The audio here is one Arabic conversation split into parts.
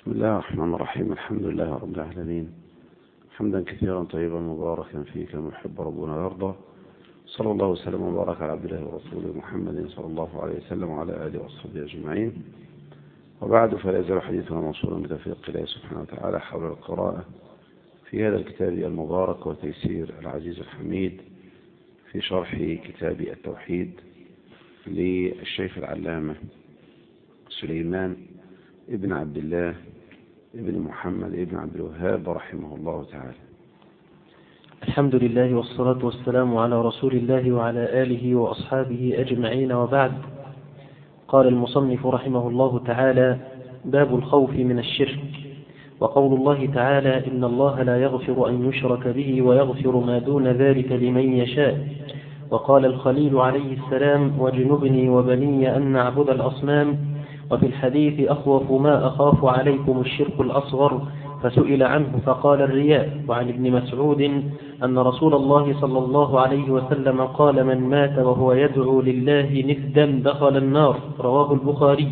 بسم الله الرحمن الرحيم. الحمد لله رب العالمين، حمدا كثيرا طيبا مباركا فيه كما يحب ربنا ويرضى. صلى الله وسلم وبارك على عبد الله ورسوله محمد صلى الله عليه وسلم وعلى آله وصحبه أجمعين. وبعد، فلا يزال حديثنا موصولا بتوفيق الله سبحانه وتعالى حول القراءة في هذا الكتاب المبارك وتيسير العزيز الحميد في شرح كتاب التوحيد للشيخ العلامة سليمان ابن عبد الله ابن محمد ابن عبد الوهاب رحمه الله تعالى. الحمد لله والصلاة والسلام على رسول الله وعلى آله وأصحابه أجمعين، وبعد. قال المصنف رحمه الله تعالى: باب الخوف من الشرك. وقول الله تعالى: إن الله لا يغفر أن يشرك به ويغفر ما دون ذلك لمن يشاء. وقال الخليل عليه السلام: واجنبني وبني أن نعبد الأصنام. وفي الحديث: أخوف ما أخاف عليكم الشرك الأصغر، فسئل عنه فقال: الرياء. وعن ابن مسعود أن رسول الله صلى الله عليه وسلم قال: من مات وهو يدعو لله ندا دخل النار، رواه البخاري.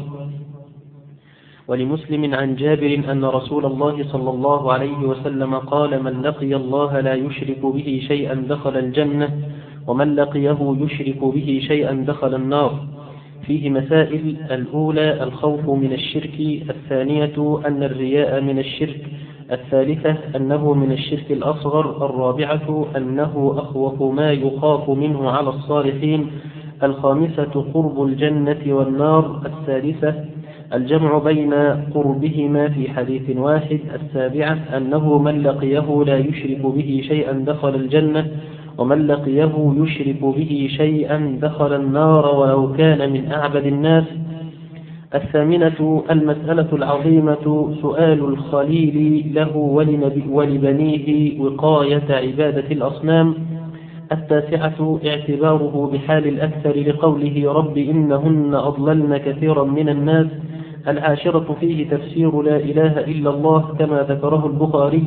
ولمسلم عن جابر أن رسول الله صلى الله عليه وسلم قال: من لقي الله لا يشرك به شيئا دخل الجنة، ومن لقيه يشرك به شيئا دخل النار. فيه مسائل: الأولى الخوف من الشرك، الثانية أن الرياء من الشرك، الثالثة أنه من الشرك الأصغر، الرابعة أنه أخوف ما يخاف منه على الصالحين، الخامسة قرب الجنة والنار، السادسة الجمع بين قربهما في حديث واحد، السابعة أنه من لقيه لا يشرك به شيئا دخل الجنة، ومن لقيه يشرك به شيئا دخل النار ولو كان من أعبد الناس. الثامنة المسألة العظيمة: سؤال الخليل له ولبنيه وقاية عبادة الأصنام. التاسعة اعتباره بحال الأكثر لقوله: رب إنهن أضللن كثيرا من الناس. العاشرة فيه تفسير لا إله إلا الله كما ذكره البخاري.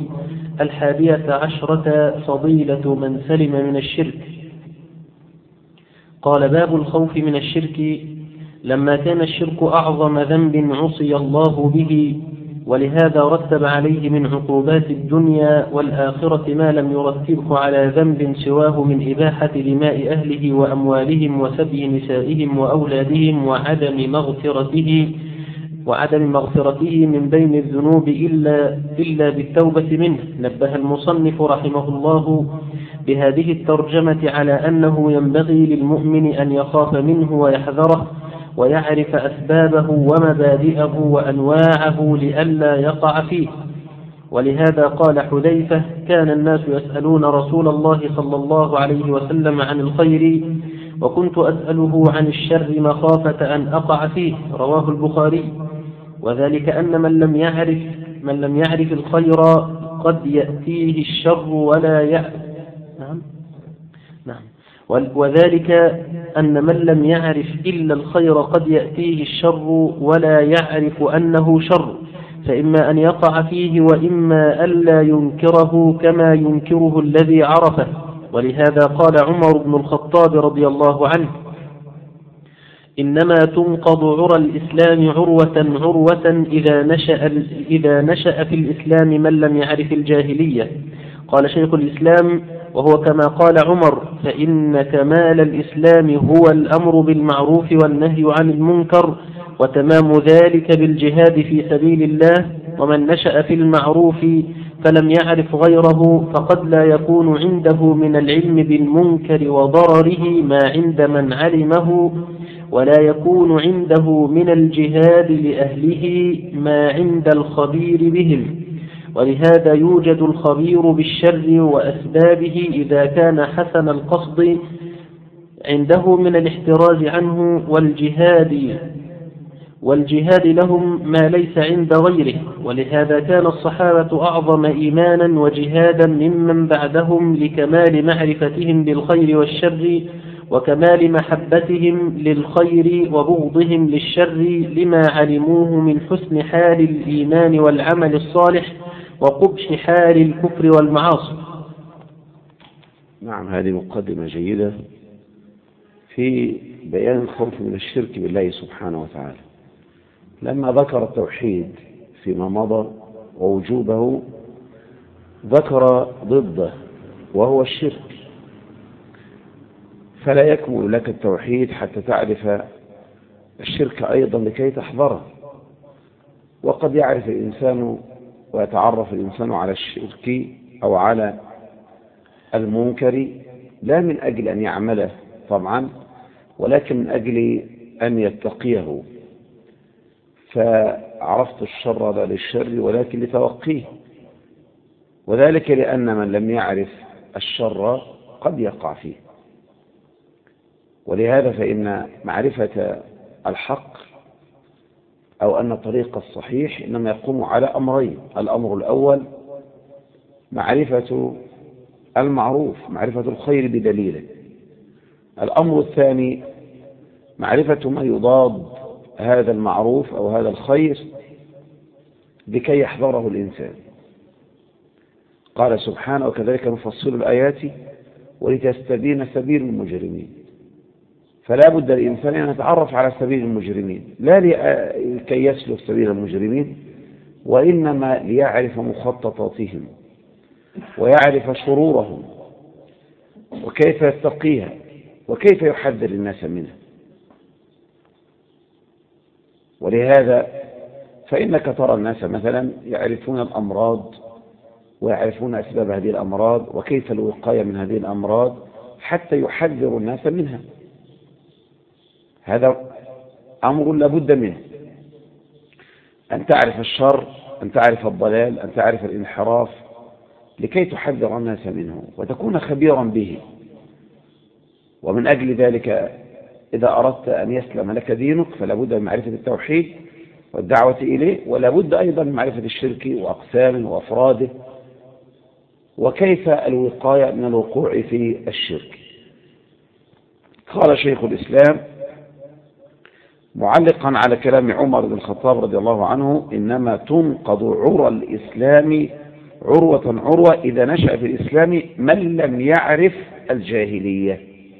11 فضيلة من سلم من الشرك. قال: باب الخوف من الشرك. لما كان الشرك أعظم ذنب عصي الله به، ولهذا رتب عليه من عقوبات الدنيا والآخرة ما لم يرتبه على ذنب سواه من إباحة دماء أهله وأموالهم وسبي نسائهم وأولادهم وعدم مغفرته من بين الذنوب إلا بالتوبة منه. نبه المصنف رحمه الله بهذه الترجمة على أنه ينبغي للمؤمن أن يخاف منه ويحذره ويعرف أسبابه ومبادئه وأنواعه لئلا يقع فيه. ولهذا قال حذيفة: كان الناس يسألون رسول الله صلى الله عليه وسلم عن الخير، وكنت أسأله عن الشر مخافة أن أقع فيه، رواه البخاري. وذلك أن من لم يعرف الخير قد يأتيه الشر ولا وذلك أن من لم يعرف إلا الخير قد يأتيه الشر ولا يعرف أنه شر، فإما أن يقع فيه وإما ألا ينكره كما ينكره الذي عرفه. ولهذا قال عمر بن الخطاب رضي الله عنه: إنما تنقض عرى الإسلام عروة إذا نشأ في الإسلام من لم يعرف الجاهلية. قال شيخ الإسلام: وهو كما قال عمر: فإن كمال الإسلام هو الأمر بالمعروف والنهي عن المنكر، وتمام ذلك بالجهاد في سبيل الله. ومن نشأ في المعروف فلم يعرف غيره فقد لا يكون عنده من العلم بالمنكر وضرره ما عند من علمه، ولا يكون عنده من الجهاد لأهله ما عند الخبير بهم. ولهذا يوجد الخبير بالشر وأسبابه إذا كان حسن القصد عنده من الاحتراز عنه والجهاد لهم ما ليس عند غيره. ولهذا كان الصحابة أعظم إيمانا وجهادا ممن بعدهم لكمال معرفتهم بالخير والشر، وكمال محبتهم للخير وبغضهم للشر، لما علموه من حسن حال الإيمان والعمل الصالح وقبح حال الكفر والمعاصي. نعم، هذه مقدمة جيدة في بيان الخوف من الشرك بالله سبحانه وتعالى. لما ذكر التوحيد فيما مضى ووجوبه ذكر ضده وهو الشرك، فلا يكمل لك التوحيد حتى تعرف الشرك أيضا لكي تحذره. وقد يعرف الإنسان ويتعرف الإنسان على الشرك أو على المنكر لا من أجل أن يعمله طبعا، ولكن من أجل أن يتقيه، فعرفت الشر لا للشر ولكن لتوقيه، وذلك لأن من لم يعرف الشر قد يقع فيه. ولهذا فإن معرفة الحق أو أن الطريق الصحيح إنما يقوم على أمرين: الأمر الأول معرفة المعروف، معرفة الخير بدليله. الأمر الثاني معرفة ما يضاد هذا المعروف أو هذا الخير لكي يحذره الإنسان. قال سبحانه: وكذلك نفصل الآيات ولتستبين سبيل المجرمين. فلا بد الإنسان أن يتعرف على سبيل المجرمين، لا لكي يسلك سبيل المجرمين، وإنما ليعرف مخططاتهم ويعرف شرورهم وكيف يتقيها وكيف يحذر الناس منها. ولهذا فإنك ترى الناس مثلا يعرفون الأمراض ويعرفون أسباب هذه الأمراض وكيف الوقاية من هذه الأمراض حتى يحذر الناس منها. هذا أمر لابد منه، أن تعرف الشر، أن تعرف الضلال، أن تعرف الانحراف لكي تحذر الناس منه وتكون خبيرا به. ومن أجل ذلك إذا أردت أن يسلم لك دينك فلا بد من معرفة التوحيد والدعوة إليه، ولا بد أيضا من معرفة الشرك وأقسامه وأفراده وكيف الوقاية من الوقوع في الشرك. قال شيخ الإسلام معلقا على كلام عمر بن الخطاب رضي الله عنه: إنما تنقض عرى الإسلام عروة عروة إذا نشأ في الإسلام من لم يعرف الجاهلية.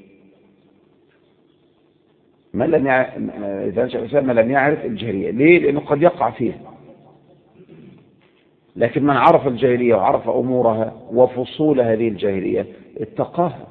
إذا نشأ في الإسلام من لم يعرف الجاهلية. ليه؟ لأنه قد يقع فيها، لكن من عرف الجاهلية وعرف أمورها وفصول هذه الجاهلية اتقاها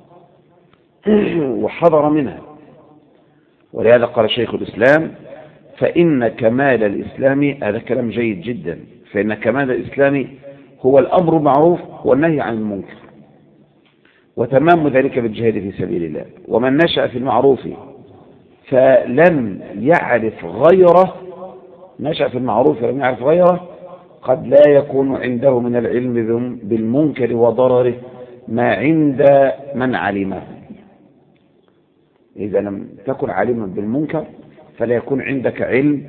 وحذر منها. ولهذا قال شيخ الإسلام: فإن كمال الإسلام، هذا كلام جيد جدا، فإن كمال الإسلام هو الأمر بالمعروف والنهي عن المنكر، وتمام ذلك بالجهاد في سبيل الله. ومن نشأ في المعروف فلم يعرف غيره، نشأ في المعروف ولم يعرف غيره، قد لا يكون عنده من العلم بالمنكر وضرره ما عند من علمه. إذا لم تكن عالما بالمنكر فلا يكون عندك علم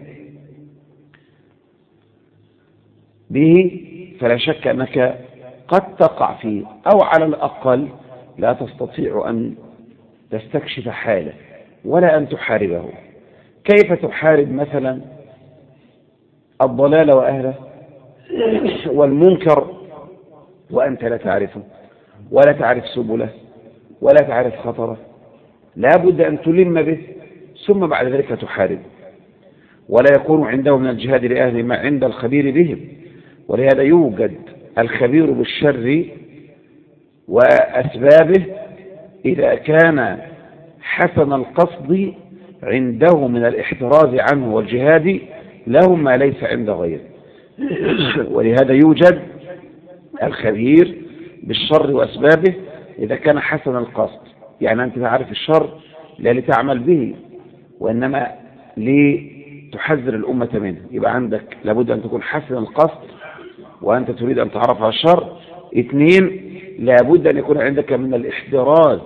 به، فلا شك أنك قد تقع فيه، أو على الأقل لا تستطيع أن تستكشف حاله ولا أن تحاربه. كيف تحارب مثلا الضلال وأهله والمنكر وأنت لا تعرفه ولا تعرف سبله ولا تعرف خطره؟ لا بد أن تلم به ثم بعد ذلك تحارب. ولا يكون عنده من الجهاد لأهله ما عند الخبير بهم. ولهذا يوجد الخبير بالشر وأسبابه إذا كان حسن القصد عنده من الاحتراز عنه والجهاد له ما ليس عند غيره. ولهذا يوجد الخبير بالشر وأسبابه إذا كان حسن القصد، يعني أنت تعرف الشر لا لتعمل به وإنما لتحذر الأمة منه، يبقى عندك لابد أن تكون حسن القصد وأنت تريد أن تعرف على الشر. 2، لابد أن يكون عندك من الاحتراز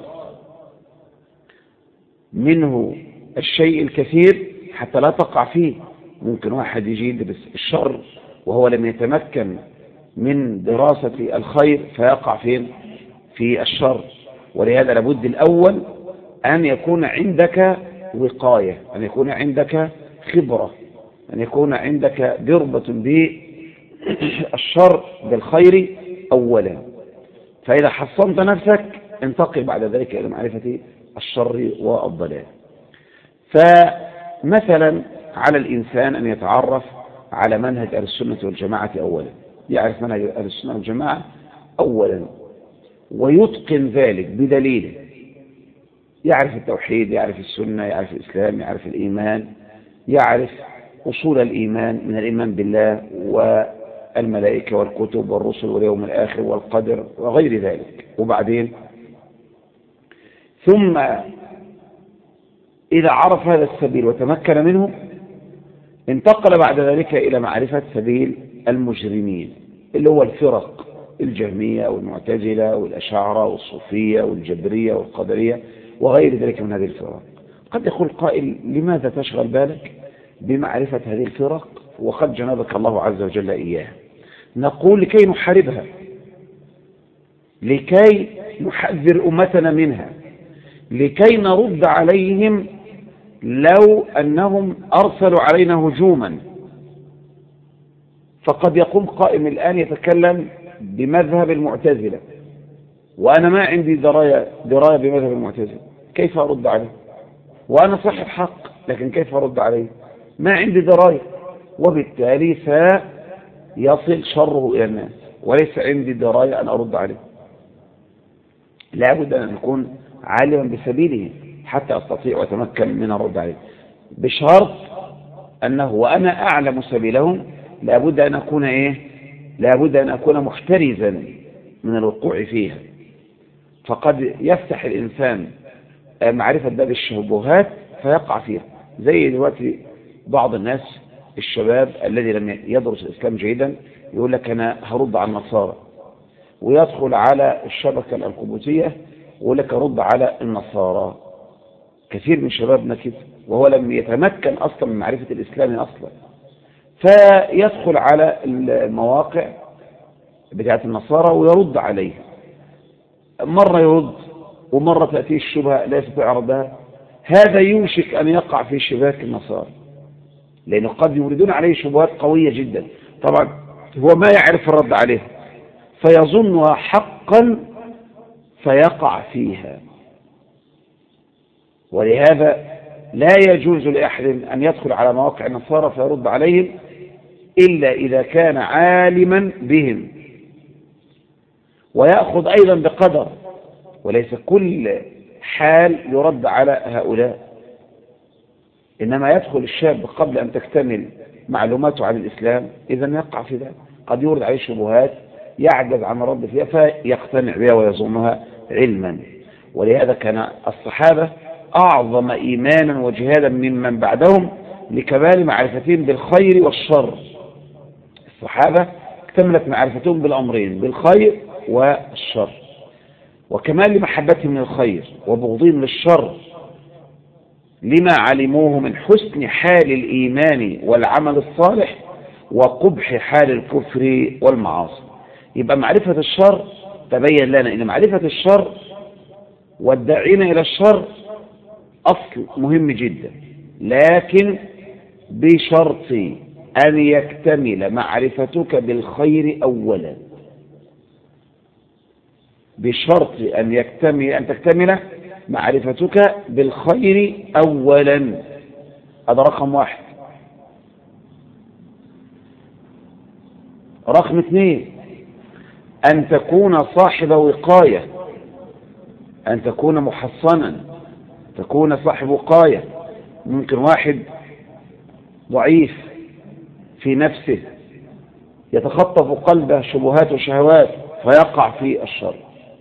منه الشيء الكثير حتى لا تقع فيه. ممكن واحد يجي يدرس الشر وهو لم يتمكن من دراسة الخير فيقع فين؟ في الشر. ولهذا لابد الأول أن يكون عندك وقاية، أن يكون عندك خبرة، أن يكون عندك دربة بالشر بالخير أولا. فإذا حصنت نفسك انتقل بعد ذلك إلى معرفة الشر والضلال. فمثلا على الإنسان أن يتعرف على منهج أهل السنة والجماعة أولا، يعرف منهج أهل السنة والجماعة أولا ويتقن ذلك بدليله، يعرف التوحيد، يعرف السنة، يعرف الإسلام، يعرف الإيمان، يعرف أصول الإيمان من الإيمان بالله والملائكة والكتب والرسل واليوم الآخر والقدر وغير ذلك. وبعدين ثم إذا عرف هذا السبيل وتمكن منه انتقل بعد ذلك إلى معرفة سبيل المجرمين اللي هو الفرق الجهمية والمعتزلة والأشاعرة والصوفية والجبرية والقدرية وغير ذلك من هذه الفرق. قد يقول قائل لماذا تشغل بالك بمعرفة هذه الفرق وقد جنبك الله عز وجل إياها؟ نقول لكي نحاربها، لكي نحذر أمتنا منها، لكي نرد عليهم لو أنهم أرسلوا علينا هجوما. فقد يقوم قائم الآن يتكلم بمذهب المعتزلة وأنا ما عندي دراية بمذهب المعتزلة، كيف أرد عليه؟ وأنا صاحب حق لكن كيف أرد عليه؟ ما عندي دراية، وبالتالي سيصل شره إلى الناس وليس عندي دراية أن أرد عليه. لا بد أن أكون عالما بسبيله حتى أستطيع وأتمكن من الرد عليه، بشرط أنه وأنا أعلم سبيلهم لا بد أن أكون لا بد أن أكون محترزا من الوقوع فيها. فقد يفتح الإنسان معرفة باب الشبهات فيقع فيها، زي دلوقتي بعض الناس الشباب الذي لم يدرس الإسلام جيدا يقول لك أنا هرد على النصارى، ويدخل على الشبكة الكمبيوترية ويقول لك أرد على النصارى. كثير من شبابنا كده وهو لم يتمكن أصلا من معرفة الإسلام أصلا، فيدخل على المواقع بتاعت النصارى ويرد عليها، مرة يرد ومرة تأتيه الشبهة لا يستطيع ردها. هذا يوشك أن يقع في شباك النصارى لأنه قد يوردون عليه شبهات قوية جدا، طبعا هو ما يعرف الرد عليها فيظنها حقا فيقع فيها. ولهذا لا يجوز لأحد أن يدخل على مواقع النصارى فيرد عليهم إلا إذا كان عالما بهم ويأخذ أيضا بقدر، وليس كل حال يرد على هؤلاء. إنما يدخل الشاب قبل أن تكتمل معلوماته عن الإسلام إذن يقع في ذلك، قد يورد عليه شبهات يعجز عن الرد فيها فيقتنع بها ويظنها علما. ولهذا كان الصحابة أعظم إيمانا وجهادا ممن بعدهم لكمال معرفتهم بالخير والشر. الصحابة اكتملت معرفتهم بالأمرين، بالخير والشر، وكمال لمحبتهم من الخير وبغضهم للشر لما علموه من حسن حال الإيمان والعمل الصالح وقبح حال الكفر والمعاصي. يبقى معرفة الشر تبين لنا أن معرفة الشر والداعين إلى الشر أصل مهم جدا، لكن بشرط أن يكتمل معرفتك بالخير أولا، بشرط أن تكتمل معرفتك بالخير أولا. هذا رقم واحد. رقم اثنين أن تكون صاحب وقاية، أن تكون محصنا، تكون صاحب وقاية. ممكن واحد ضعيف في نفسه يتخطف قلبه شبهات وشهوات فيقع في الشر.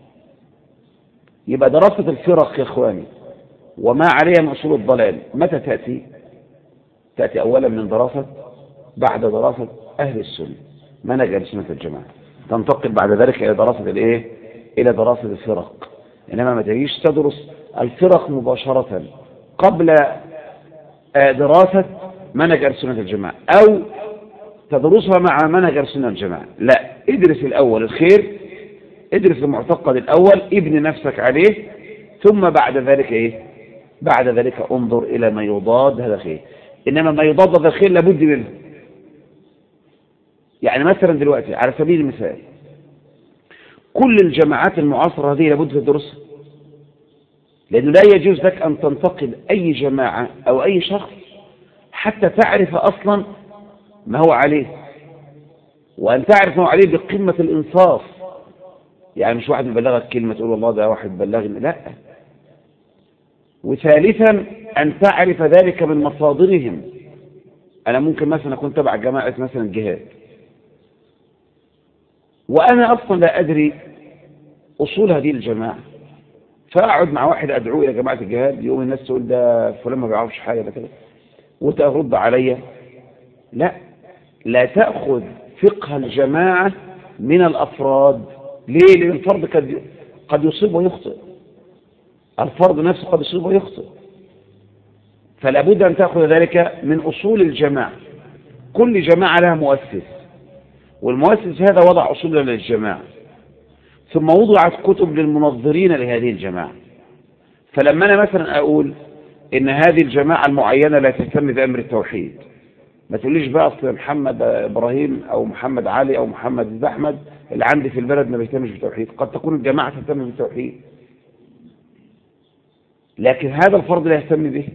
يبقى دراسة الفرق يا إخواني وما عليها من أصول الضلال متى تأتي؟ تأتي أولا من بعد دراسة أهل السنة منهج أهل السنة الجماعة، تنتقل بعد ذلك إلى دراسة إلى دراسة الفرق. إنما ما تجيش تدرس الفرق مباشرة قبل دراسة منهج أهل السنة الجماعة أو تدرسها مع منهج أهل السنة الجماعة. لا، ادرس الأول الخير، ادرس المعتقد الأول، ابن نفسك عليه، ثم بعد ذلك بعد ذلك انظر إلى ما يضاد هذا الخير. إنما ما يضاد هذا الخير لابد منه. يعني مثلا دلوقتي على سبيل المثال كل الجماعات المعاصرة هذه لابد تدرسها، لأنه لا يجوز لك أن تنتقد أي جماعة أو أي شخص حتى تعرف أصلا ما هو عليه، وأن تعرف ما هو عليه بقمة الإنصاف. يعني مش واحد بيبلغك كلمة تقول والله ده واحد بلغني، لا. وثالثا أن تعرف ذلك من مصادرهم. أنا ممكن مثلا أكون تبع جماعة مثلا الجهاد، وأنا أصلا لا أدري أصول هذه الجماعة، فأقعد مع واحد أدعوه إلى جماعة الجهاد، يقوم الناس تقول ده فلان ما بيعرفش حاجة ده كده، وترد عليا. لا، لا تأخذ فقه الجماعة من الأفراد. ليه؟ لأن الفرد قد يصيب ويخطئ، الفرد نفسه قد يصيب ويخطئ، فلا بد أن تأخذ ذلك من أصول الجماعة. كل جماعة لها مؤسس، والمؤسس هذا وضع أصولا للجماعة، ثم وضعت كتب للمنظرين لهذه الجماعة. فلما أنا مثلا أقول إن هذه الجماعة المعينة لا تهتم بأمر التوحيد، ما تقوليش بقى أصل محمد إبراهيم أو محمد علي أو محمد أحمد اللي عندي في البلد ما بيهتمش بالتوحيد. قد تكون الجماعة تهتم بالتوحيد، لكن هذا الفرد لا يهتم به.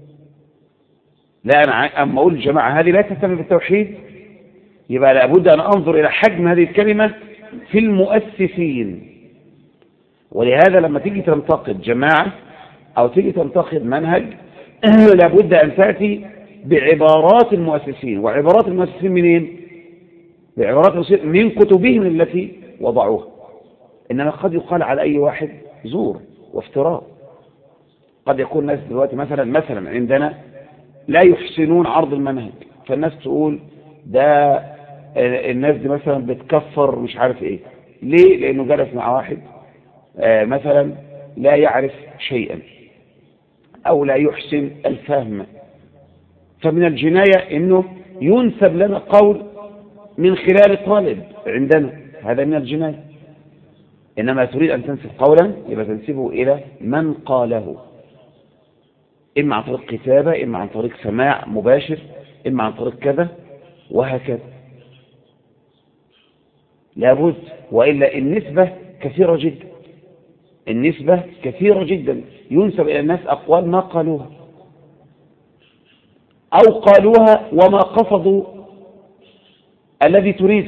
لا، أنا أما أقول الجماعة هذه لا تهتم بالتوحيد، يبقى لابد أن أنظر إلى حجم هذه الكلمة في المؤسسين. ولهذا لما تيجي تنتقد جماعة أو تيجي تنتقد منهج لابد أن تأتي بعبارات المؤسسين. وعبارات المؤسسين منين؟ بعبارات المؤسسين من كتبهم التي وضعوها. إنما قد يقال على أي واحد زور وافتراء. قد يكون الناس دلوقتي مثلا عندنا لا يحسنون عرض المنهج، فالناس تقول ده الناس دي مثلا بتكفر مش عارف ايه. ليه؟ لأنه جلس مع واحد مثلا لا يعرف شيئا أو لا يحسن الفهم، فمن الجناية أنه ينسب لنا قول من خلال طالب عندنا، هذا من الجناية. إنما تريد أن تنسب قولا يبقى تنسبه إلى من قاله، إما عن طريق كتابة، إما عن طريق سماع مباشر، إما عن طريق كذا وهكذا. لابد، وإلا النسبة كثيرة جدا، النسبة كثيرة جدا. ينسب إلى الناس أقوال ما قالوها أو قالوها وما قصدوا الذي تريده.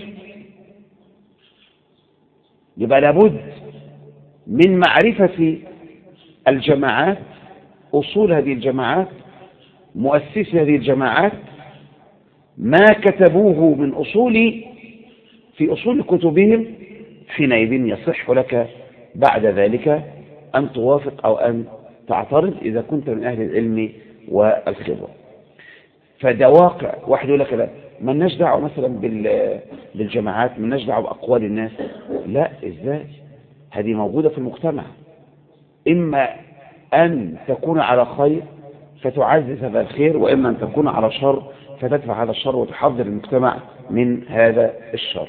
يبقى لابد من معرفة الجماعات، أصول هذه الجماعات، مؤسسي هذه الجماعات، ما كتبوه من أصول في أصول كتبهم. حينئذ يصح لك بعد ذلك أن توافق أو أن تعترض إذا كنت من أهل العلم والخبرة. فده واقع. واحد يقول لك لا، ما لناش دعوة مثلا بالجماعات، ما لناش دعوة بأقوال الناس. لا، إزاي؟ هذه موجودة في المجتمع. إما أن تكون على خير فتعزز هذا الخير، وإما أن تكون على شر فتدفع هذا الشر وتحذر المجتمع من هذا الشر.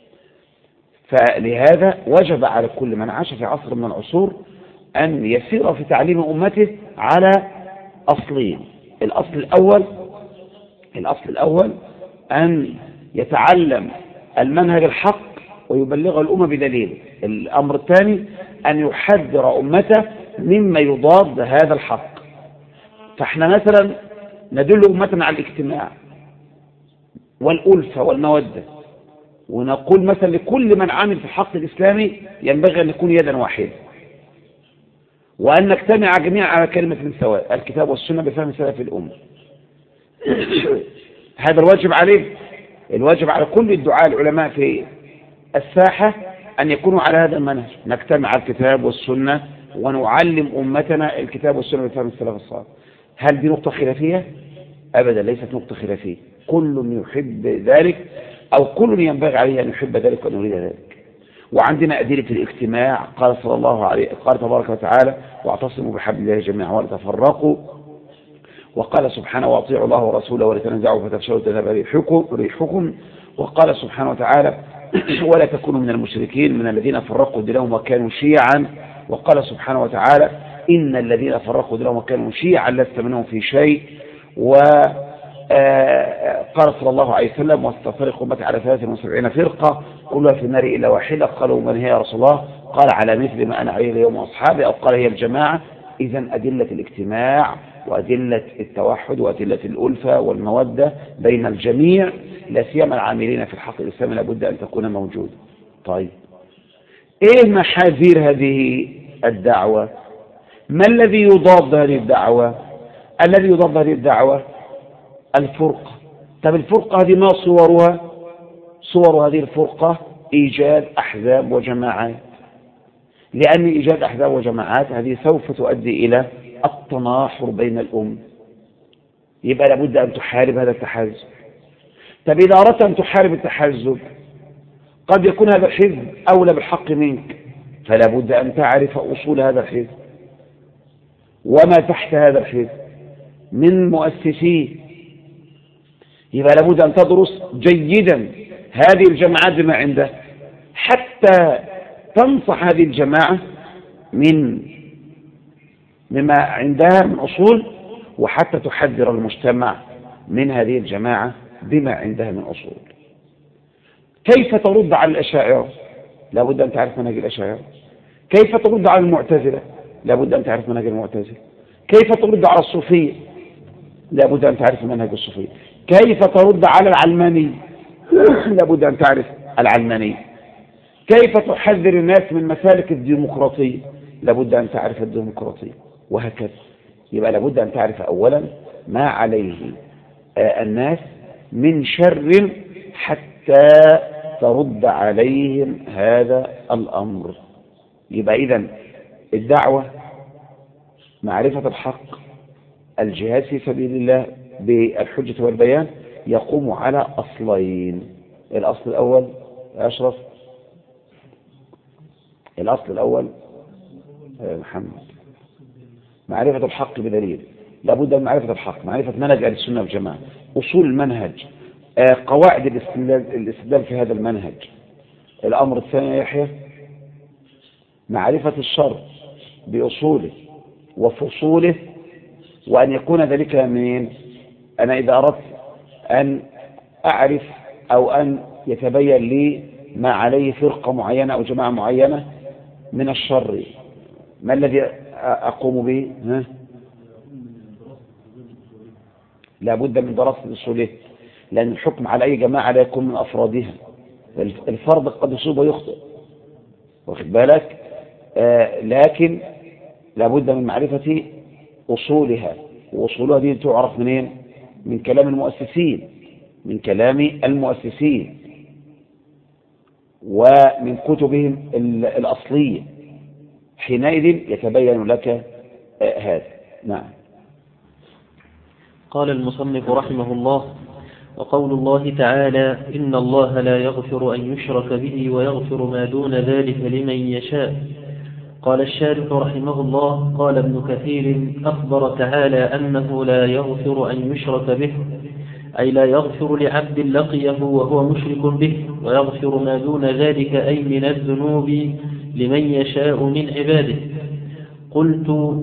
فلهذا وجب على كل من عاش في عصر من العصور أن يسير في تعليم أمته على أصلين. الأصل الأول أن يتعلم المنهج الحق ويبلغ الأمة بدليل. الأمر الثاني أن يحذر أمته مما يضاد هذا الحق. فإحنا مثلا ندل أمتنا على الاجتماع والألفة والمودة، ونقول مثلا لكل من عامل في الحق الإسلامي ينبغي أن يكون يدا واحدة، وأن نجتمع جميعا على كلمة سواء، الكتاب والسنة بفهم سلف الأمة. هذا الواجب عليه. الواجب على كل الدعاة العلماء في الساحة أن يكونوا على هذا المنهج، نجتمع على الكتاب والسنة ونعلم أمتنا الكتاب والسنة بفهم السلف الصالح. هل دي نقطة خلافية؟ أبدا، ليست نقطة خلافية. كل يحب ذلك، أو كل ينبغي عليه أن يحب ذلك وأن يريد ذلك. وعندنا أدلة الإجتماع. قال صلى الله عليه، قال تبارك وتعالى: واعتصموا بحبل الله جميعا ولا تفرقوا. وقال سبحانه: واطيعوا الله ورسوله ولا تنازعوا فتفشلوا وتذهب ريحكم. وقال سبحانه وتعالى: ولا تكونوا من المشركين من الذين فرقوا دينهم وكانوا شيعا. وقال سبحانه وتعالى: إن الذين فرقوا دينهم وكانوا شيعا لست منهم في شيء. وقال صلى الله عليه وسلم: وستفترق أمتي على 73 فرقة كلها في النار إلا واحدة. قالوا: من هي يا رسول الله؟ قال: على مثل ما أنا عليه اليوم وأصحابي، أو قال: هي الجماعة. إذن أدلة الاجتماع وأدلة التوحد وأدلة الألفة والمودة بين الجميع، لا سيما العاملين في الحق الإسلامي لابد أن تكون موجودة. طيب إيه محاذير هذه الدعوة؟ ما الذي يضاد هذه الدعوة؟ الذي يضاد هذه الدعوة الفرقة. طب الفرقة هذه ما صورها؟ صور هذه الفرقة إيجاد أحزاب وجماعات، لأن إيجاد أحزاب وجماعات هذه سوف تؤدي إلى التناحر بين الأمة، يبقى لابد أن تحارب هذا التحزب. طب إذا أردت أن تحارب التحزب قد يكون هذا الحزب أولى بالحق منك، فلا بد أن تعرف أصول هذا الحزب وما تحت هذا الحزب من مؤسسين. يبقى لابد أن تدرس جيدا هذه الجماعات بما عنده حتى تنصح هذه الجماعة مما عندها من أصول، وحتى تحذر المجتمع من هذه الجماعة بما عندها من أصول. كيف ترد على الأشاعرة؟ لابد أن تعرف منهج الأشاعرة. كيف ترد على المعتزلة؟ لابد أن تعرف منهج المعتزلة. كيف ترد على الصوفية؟ لابد أن تعرف منهج الصوفية. كيف ترد على العلماني؟ لابد أن تعرف العلماني. كيف تحذر الناس من مسالك الديمقراطية؟ لابد أن تعرف الديمقراطية، وهكذا. يبقى لابد أن تعرف أولا ما عليه الناس من شر حتى ترد عليهم هذا الأمر. يبقى إذن الدعوة، معرفة الحق، الجهاد في سبيل الله بالحجة والبيان يقوم على أصلين. الأصل الأول يا أشرف، الأصل الأول محمد، معرفة الحق بدليل. لابد من معرفة الحق، معرفة منهج أهل السنة والجماعة، أصول المنهج، قواعد الاستدلال في هذا المنهج. الأمر الثاني يا يحيى معرفة الشر بأصوله وفصوله، وأن يكون ذلك من أنا إذا أردت أن أعرف أو أن يتبين لي ما عليه فرقة معينة أو جماعة معينة من الشر، ما الذي أقوم به؟ لابد من دراسة أصوله، لأن الحكم على أي جماعة لا يكون من أفرادها، الفرد قد يصيب ويخطئ، واخد بالك؟ لكن لابد من معرفة أصولها، وأصولها دي تعرف منين؟ من كلام المؤسسين، من كلام المؤسسين ومن كتبهم الأصلية، حينئذ يتبين لك هذا. نعم. قال المصنف رحمه الله: وقول الله تعالى: إن الله لا يغفر أن يشرك به ويغفر ما دون ذلك لمن يشاء. قال الشارح رحمه الله: قال ابن كثير: أخبر تعالى أنه لا يغفر أن يشرك به، أي لا يغفر لعبد لقيه وهو مشرك به، ويغفر ما دون ذلك أي من الذنوب لمن يشاء من عباده. قلت: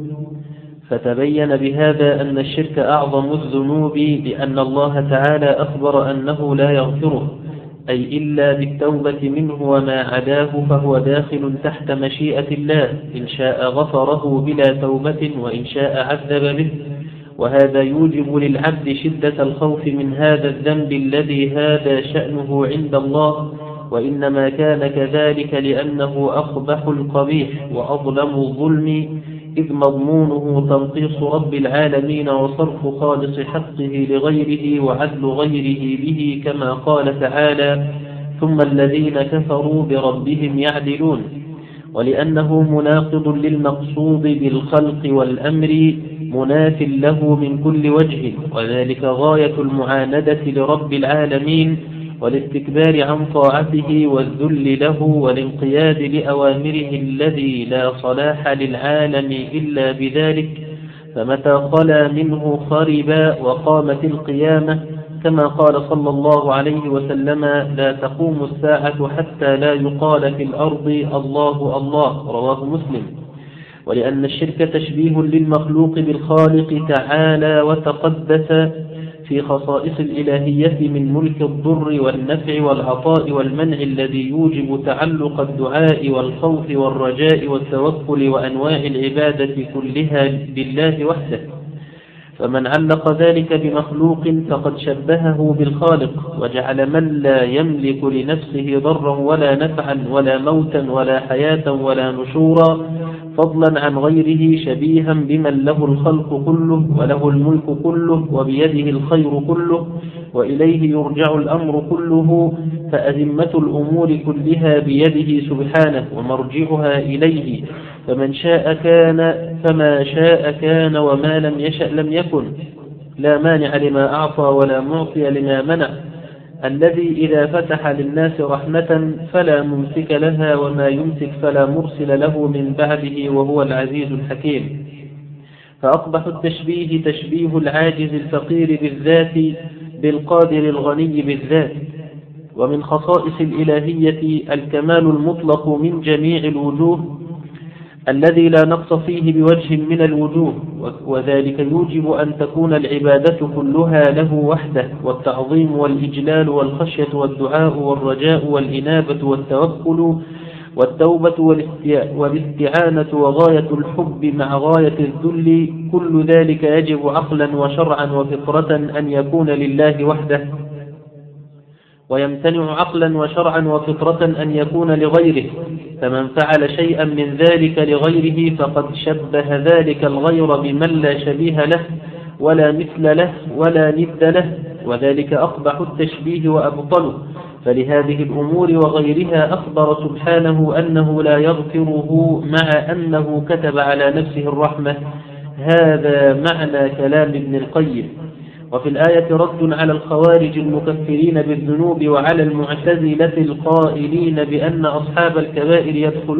فتبين بهذا أن الشرك أعظم الذنوب، لأن الله تعالى أخبر أنه لا يغفره، أي إلا بالتوبة منه، وما عداه فهو داخل تحت مشيئة الله، إن شاء غفره بلا توبة وإن شاء عذب به. وهذا يوجب للعبد شدة الخوف من هذا الذنب الذي هذا شأنه عند الله، وإنما كان كذلك لأنه أقبح القبيح وأظلم الظلم، إذ مضمونه تنقيص رب العالمين وصرف خالص حقه لغيره وعدل غيره به، كما قال تعالى: ثم الذين كفروا بربهم يعدلون. ولأنه مناقض للمقصود بالخلق والأمر، مناف له من كل وجه، وذلك غاية المعاندة لرب العالمين والاستكبار عن طاعته والذل له والانقياد لأوامره الذي لا صلاح للعالم إلا بذلك. فمتى خلا منه خربا وقامت القيامة، كما قال صلى الله عليه وسلم: لا تقوم الساعة حتى لا يقال في الأرض الله الله، رواه مسلم. ولأن الشرك تشبيه للمخلوق بالخالق تعالى وتقدس في خصائص الإلهية من ملك الضر والنفع والعطاء والمنع، الذي يوجب تعلق الدعاء والخوف والرجاء والتوكل وأنواع العبادة كلها بالله وحده. فمن علق ذلك بمخلوق فقد شبهه بالخالق، وجعل من لا يملك لنفسه ضرا ولا نفعا ولا موتا ولا حياة ولا نشورا فضلا عن غيره شبيها بمن له الخلق كله وله الملك كله وبيده الخير كله وإليه يرجع الأمر كله، فأذمة الأمور كلها بيده سبحانه ومرجعها إليه، فمن شاء كان فما شاء كان وما لم يشأ لم يكن، لا مانع لما أعطى ولا معطي لما منع، الذي إذا فتح للناس رحمة فلا ممسك لها وما يمسك فلا مرسل له من بعده وهو العزيز الحكيم. فأقبح التشبيه تشبيه العاجز الفقير بالذات بالقادر الغني بالذات. ومن خصائص الإلهية الكمال المطلق من جميع الوجوه الذي لا نقص فيه بوجه من الوجوه، وذلك يوجب أن تكون العبادة كلها له وحده، والتعظيم والإجلال والخشية والدعاء والرجاء والإنابة والتوكل والتوبة والاستعانة وغاية الحب مع غاية الذل، كل ذلك يجب عقلا وشرعا وفطرة أن يكون لله وحده، ويمتنع عقلا وشرعا وفطرة أن يكون لغيره، فمن فعل شيئا من ذلك لغيره فقد شبه ذلك الغير بمن لا شبيه له ولا مثل له ولا ند له، وذلك أقبح التشبيه وأبطله. فلهذه الأمور وغيرها أخبر سبحانه أنه لا يغفره مع أنه كتب على نفسه الرحمة. هذا معنى كلام ابن القيم. وفي الآية رد على الخوارج المكفرين بالذنوب وعلى المعتزلة القائلين بأن أصحاب الكبائر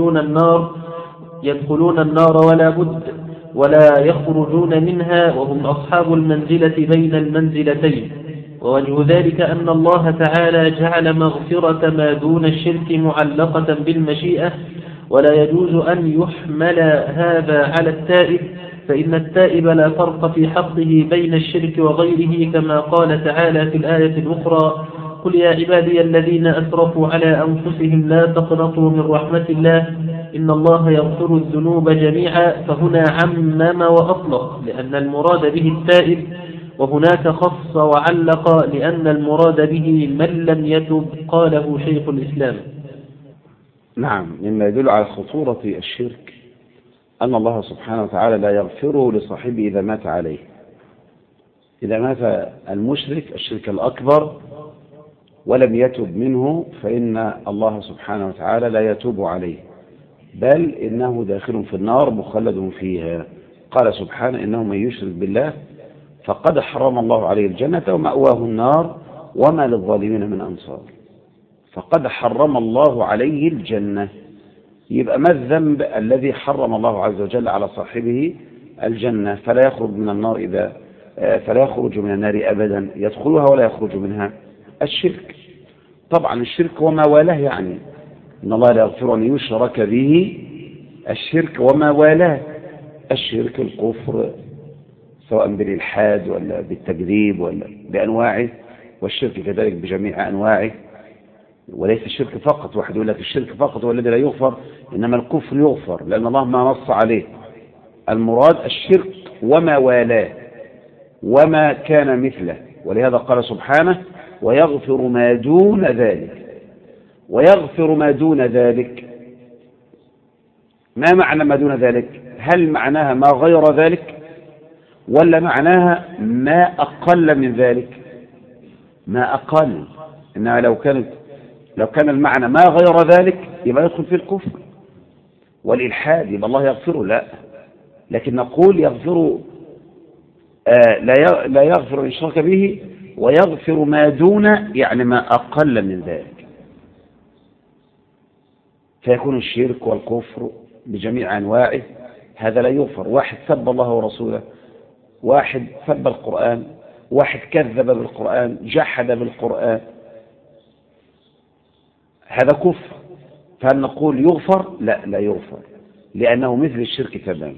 يدخلون النار ولا بد ولا يخرجون منها، وهم أصحاب المنزلة بين المنزلتين. ووجه ذلك أن الله تعالى جعل مغفرة ما دون الشرك معلقة بالمشيئة، ولا يجوز أن يحمل هذا على التائب، فإن التائب لا فرق في حقه بين الشرك وغيره، كما قال تعالى في الآية الأخرى: قل يا عبادي الذين أسرفوا على أنفسهم لا تقنطوا من رحمة الله إن الله يغفر الذنوب جميعا، فهنا عمم وأطلق لأن المراد به التائب، وهناك خص وعلق لأن المراد به من لم يتب، قاله شيخ الإسلام. نعم، مما يدل على خطورة الشرك أن الله سبحانه وتعالى لا يغفره لصاحبه إذا مات عليه. إذا مات المشرك الشرك الأكبر ولم يتب منه فإن الله سبحانه وتعالى لا يتوب عليه، بل إنه داخل في النار مخلد فيها. قال سبحانه: إنه من يشرك بالله فقد حرم الله عليه الجنة ومأواه النار وما للظالمين من أنصار. فقد حرم الله عليه الجنة، يبقى ما الذنب الذي حرم الله عز وجل على صاحبه الجنة فلا يخرج من النار فلا يخرج من النار أبدا، يدخلها ولا يخرج منها؟ الشرك. طبعا الشرك وما والاه، يعني إن الله لا يغفر أن يشرك به، الشرك وما والاه، الشرك الكفر سواء بالإلحاد ولا بالتكذيب ولا بأنواعه، والشرك كذلك بجميع أنواعه، وليس الشرك فقط. واحد يقول لك الشرك فقط هو الذي لا يغفر، إنما الكفر يغفر لأن الله ما نص عليه. المراد الشرك وما والاه وما كان مثله، ولهذا قال سبحانه: ويغفر ما دون ذلك. ويغفر ما دون ذلك، ما معنى ما دون ذلك؟ هل معناها ما غير ذلك ولا معناها ما أقل من ذلك؟ ما أقل. إنها لو كان المعنى ما غير ذلك يبقى يدخل في الكفر والإلحاد، يبقى الله يغفره. لا، لكن نقول يغفر لا يغفر إن شرك به، ويغفر ما دون يعني ما أقل من ذلك، فيكون الشرك والكفر بجميع أنواعه هذا لا يغفر. واحد سب الله ورسوله، واحد سب القرآن، واحد كذب بالقرآن، جحد بالقرآن، هذا كفر. فهل نقول يغفر؟ لا، لا يغفر، لأنه مثل الشرك تماما.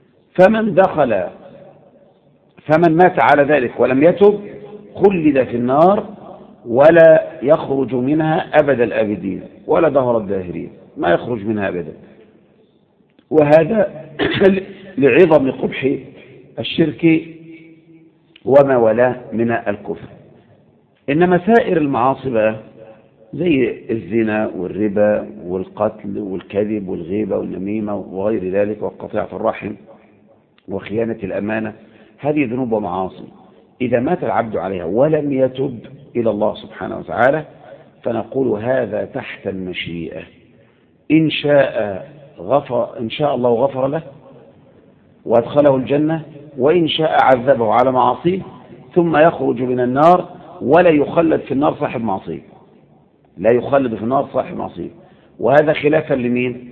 فمن مات على ذلك ولم يتب خلد في النار ولا يخرج منها أبد الآبدين ولا دهر الداهرين، ما يخرج منها أبدا. وهذا لعظم قبح الشرك وما ولاه من الكفر. إنما سائر المعاصي بقى زي الزنا والربا والقتل والكذب والغيبة والنميمة وغير ذلك وقطيعة الرحم وخيانة الأمانة، هذه ذنوب ومعاصي إذا مات العبد عليها ولم يتب إلى الله سبحانه وتعالى فنقول هذا تحت المشيئة. إن شاء الله غفر له وادخله الجنة، وإن شاء عذبه على معاصيه ثم يخرج من النار ولا يخلد في النار صاحب معصيه، لا يخلد في النار صاحب معصيه. وهذا خلافا لمين؟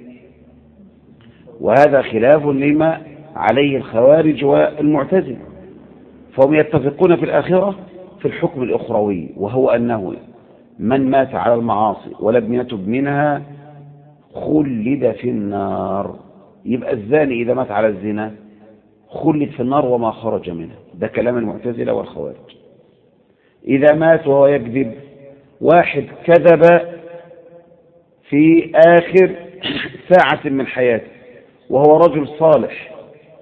وهذا خلاف لما عليه الخوارج والمعتزلة، فهم يتفقون في الآخرة في الحكم الأخروي، وهو أنه من مات على المعاصي ولم يتب منها خلد في النار. يبقى الزاني إذا مات على الزنا خلد في النار وما خرج منها، ده كلام المعتزلة والخوارج. إذا مات وهو يكذب، واحد كذب في آخر ساعة من حياته وهو رجل صالح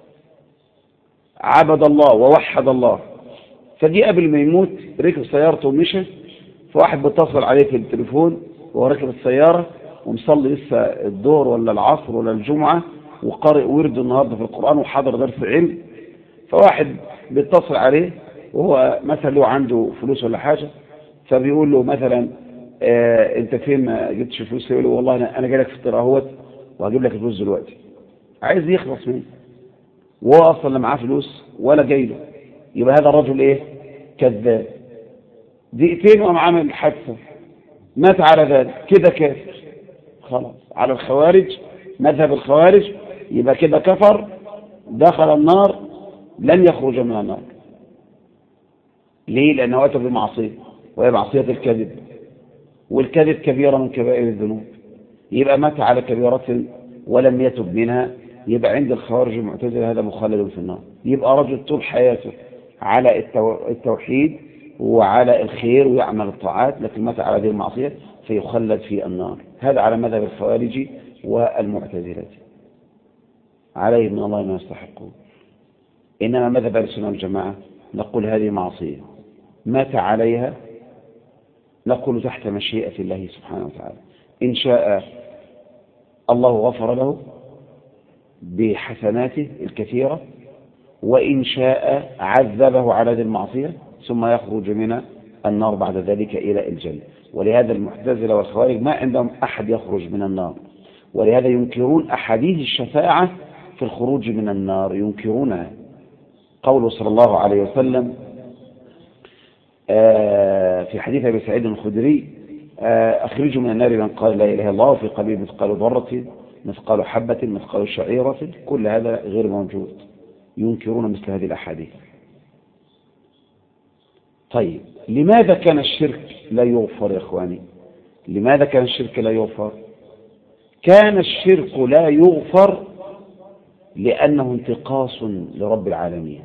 عبد الله ووحد الله، فدي قبل ما يموت ركب سيارته ومشى، فواحد بيتصل عليه في التليفون وهو راكب السيارة ومصلي لسه الظهر ولا العصر ولا الجمعة وقارئ ورد النهارده في القرآن وحضر درس علم، فواحد بيتصل عليه وهو مثلا له عنده فلوس ولا حاجة، فبيقول له مثلا انت فين ما جبتش فلوس؟ يقول له والله انا جاي لك في الطريق اهوت وهجيب لك الفلوس دلوقتي. عايز يخلص منه وهو اصلا لا معاه فلوس ولا جاي له، يبقى هذا الرجل ايه؟ كذاب. دقيقتين وقام عامل حادثه مات على ذلك، كده كافر خلاص. على الخوارج مذهب الخوارج يبقى كده كفر، دخل النار لن يخرج من النار. ليه؟ لأنه أتى بمعصية وهي معصية الكذب، والكذب كبيرة من كبائر الذنوب، يبقى مات على كبيرة ولم يتب منها، يبقى عند الخوارج المعتزلة هذا مخلد في النار. يبقى رجل طول حياته على التوحيد وعلى الخير ويعمل الطاعات، لكن مات على هذه المعصية فيخلد في النار. هذا على مذهب الخوارج والمعتزلة، عليه من الله ما يستحقون. إنما مذهب السنة والجماعة نقول هذه معصية مات عليها، نقول تحت مشيئة الله سبحانه وتعالى. إن شاء الله غفر له بحسناته الكثيرة، وإن شاء عذبه على هذه المعصية ثم يخرج من النار بعد ذلك إلى الجنة. ولهذا المعتزلة والخوارج ما عندهم أحد يخرج من النار، ولهذا ينكرون أحاديث الشفاعة في الخروج من النار، ينكرونها. قوله صلى الله عليه وسلم في حديث أبي سعيد الخدري أخرجوا من النار من قال لا إله إلا الله وفي قلبه مثقال ذرة مثقال حبة مثقال شعيرة، كل هذا غير موجود، ينكرون مثل هذه الأحاديث. طيب لماذا كان الشرك لا يغفر يا إخواني؟ لماذا كان الشرك لا يغفر؟ كان الشرك لا يغفر لأنه انتقاص لرب العالمين،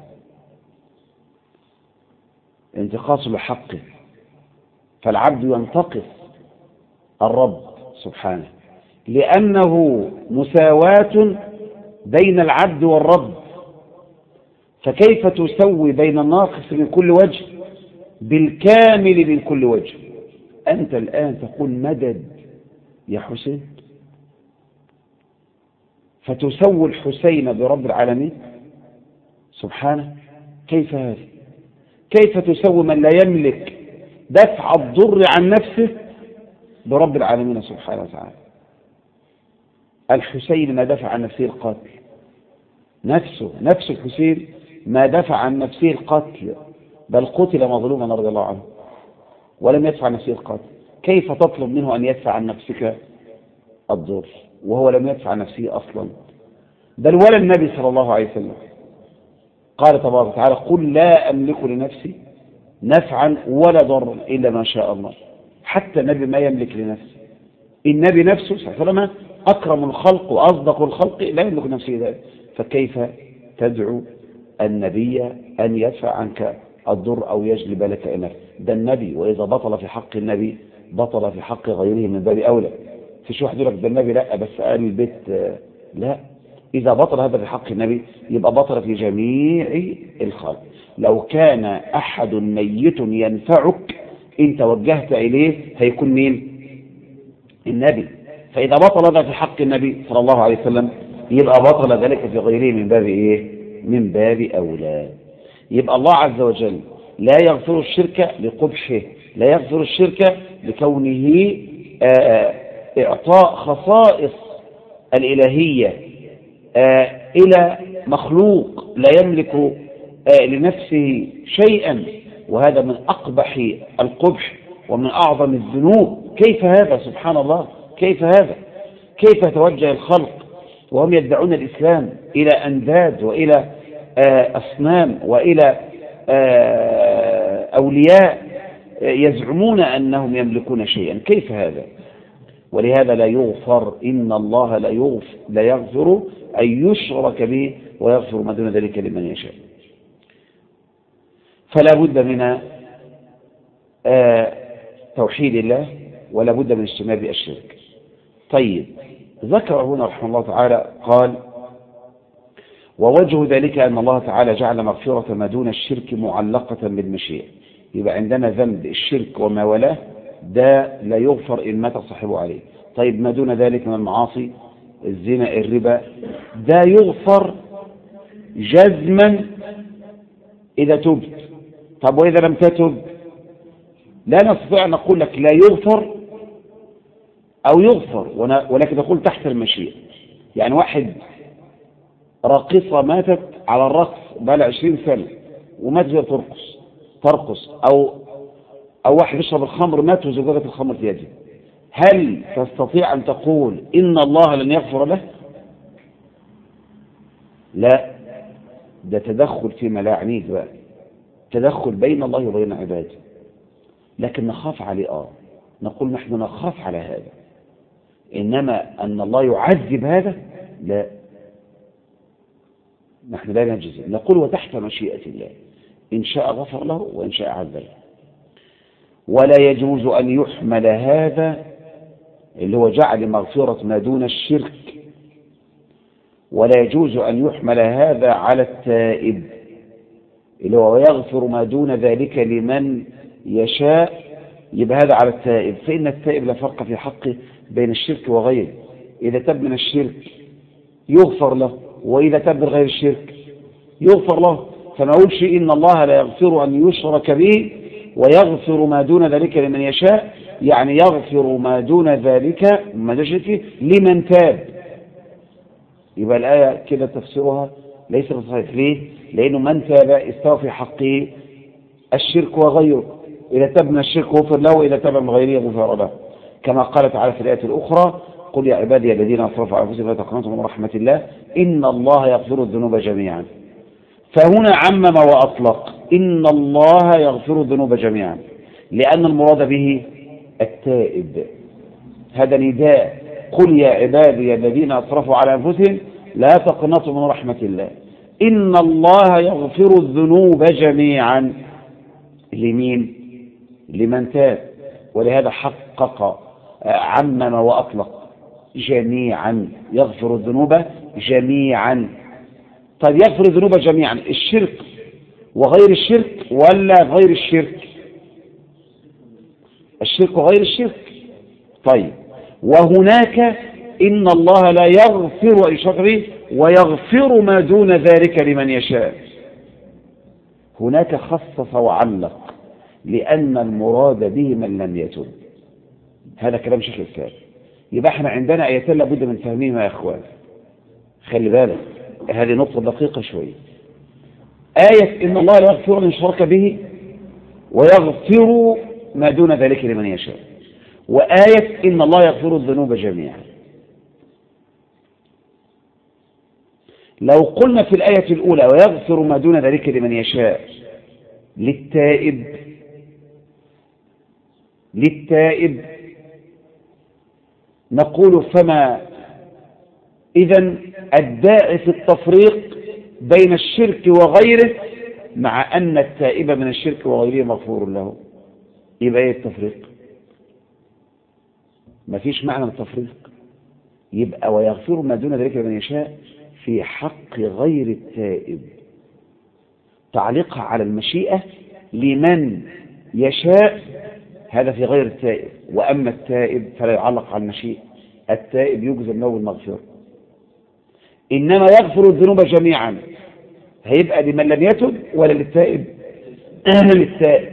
انتقاص لحقه، فالعبد ينتقص الرب سبحانه، لأنه مساواة بين العبد والرب، فكيف تسوي بين الناقص من كل وجه بالكامل من كل وجه؟ أنت الآن تقول مدد يا حسين، فتسوي الحسين برب العالمين سبحانه؟ كيف هذا؟ كيف تسوي من لا يملك دفع الضر عن نفسه برب العالمين سبحانه وتعالى؟ الحسين ما دفع عن نفسه القتل، نفس الحسين ما دفع عن نفسه القتل، بل قتل مظلوما رضي الله عنه ولم يدفع عن نفسه القتل. كيف تطلب منه أن يدفع عن نفسك الضر وهو لم يدفع عن نفسه أصلا؟ بل ولا النبي صلى الله عليه وسلم قال تبارك وتعالى قل لا أملك لنفسي نفعا ولا ضرا إلا ما شاء الله. حتى النبي ما يملك لنفسه، النبي نفسه صلى الله عليه وسلم أكرم الخلق وأصدق الخلق لا يملك نفسه ذلك، فكيف تدعو النبي أن يدفع عنك الضر أو يجلب لك النفع؟ ده النبي، وإذا بطل في حق النبي بطل في حق غيره من باب أولى. فيش واحد يقول لك ده النبي لا بس قال البيت لا، إذا بطل هذا في حق النبي يبقى بطل في جميع الخلق. لو كان أحد ميت ينفعك إن توجهت إليه هيكون مين؟ النبي. فإذا بطل هذا في حق النبي صلى الله عليه وسلم يبقى بطل ذلك في غيره من باب إيه؟ من باب أولى. يبقى الله عز وجل لا يغفر الشرك لقبحه، لا يغفر الشرك لكونه إعطاء خصائص الإلهية إلى مخلوق لا يملك لنفسه شيئا، وهذا من أقبح القبح ومن أعظم الذنوب. كيف هذا؟ سبحان الله، كيف هذا؟ كيف يتوجه الخلق وهم يدعون الإسلام إلى أنداد وإلى أصنام وإلى أولياء يزعمون أنهم يملكون شيئا؟ كيف هذا؟ ولهذا لا يغفر، إن الله لا يغفر أن يشرك به ويغفر ما دون ذلك لمن يشاء. فلا بد من توحيد الله ولا بد من اجتناب الشرك. طيب، ذكر هنا رحمه الله تعالى قال: ووجه ذلك أن الله تعالى جعل مغفرة ما دون الشرك معلقة بالمشيئة. يبقى عندنا ذنب الشرك وما ولاه ده لا يغفر إن مات صاحبه عليه. طيب ما دون ذلك من المعاصي، الزنا، الربا، ده يغفر جزما إذا تبت. طب وإذا لم تتب؟ لا نستطيع أن نقول لك لا يغفر أو يغفر، ولكن نقول تحت المشيئة. يعني واحد راقصة ماتت على الرقص بقى 20 سنة وماتت ترقص، أو واحد يشرب الخمر مات وزجاجة الخمر في يده، هل تستطيع أن تقول إن الله لن يغفر له؟ لا، ده تدخل فيما لا يعنيه بقى، تدخل بين الله وبين عباده. لكن نخاف عليه، نقول نحن نخاف على هذا، إنما أن الله يعذب هذا لا، نحن لا نجزم، نقول وتحت مشيئة الله، إن شاء غفر له وإن شاء عذبه. ولا يجوز أن يحمل هذا اللي هو جعل مغفرة ما دون الشرك، ولا يجوز أن يحمل هذا على التائب اللي هو يغفر ما دون ذلك لمن يشاء، يبقى هذا على التائب. فإن التائب لا فرق في حقه بين الشرك وغيره، إذا تاب من الشرك يغفر له، وإذا تاب من غير الشرك يغفر له. فما أقولش إن الله لا يغفر أن يشرك به ويغفر ما دون ذلك لمن يشاء، يعني يغفر ما دون ذلك لمن تاب. يبقى الآية كده تفسيرها ليس بصحيح. ليه؟ لأنه من تاب استوى في حقه الشرك وغيره، إذا تاب من الشرك غفر له، وإذا تاب من غيره غفر له، كما قال تعالى في الآية الأخرى: قل يا عبادي الذين أسرفوا على أنفسهم لا تقنطوا من رحمة الله إن الله يغفر الذنوب جميعا. فهنا عمم وأطلق إن الله يغفر الذنوب جميعا، لأن المراد به التائب. هذا نداء: قل يا عبادي الذين أسرفوا على أنفسهم لا تقنطوا من رحمة الله إن الله يغفر الذنوب جميعا. لمين؟ لمن تاب. ولهذا حقق عمم وأطلق جميعا، يغفر الذنوب جميعا. طيب يغفر الذنوب جميعا الشرك وغير الشرك ولا غير الشرك؟ الشرك وغير الشرك. طيب، وهناك إن الله لا يغفر أن يشرك به ويغفر ما دون ذلك لمن يشاء. هناك خصص وعلق لأن المراد به من لم يتب. هذا كلام شيخ الإسلام. يبقى احنا عندنا آيتين لابد من فهمهما يا اخوان، خلي بالك، هذه نقطة دقيقة شوية. آية إن الله لا يغفر أن يشرك به ويغفر ما دون ذلك لمن يشاء، وآية إن الله يغفر الذنوب جميعا. لو قلنا في الآية الأولى ويغفر ما دون ذلك لمن يشاء للتائب نقول فما إذن الداعي في التفريق بين الشرك وغيره مع أن التائب من الشرك وغيره مغفور له؟ يبقى ايه التفريق؟ ما فيش معنى التفريق. يبقى ويغفر ما دون ذلك لمن يشاء في حق غير التائب، تعليقها على المشيئة لمن يشاء، هذا في غير التائب. وأما التائب فلا يعلق على المشيئة، التائب يجزم له بالمغفرة، إنما يغفر الذنوب جميعا. هيبقى لمن لم يتب ولا للتائب؟ للتائب.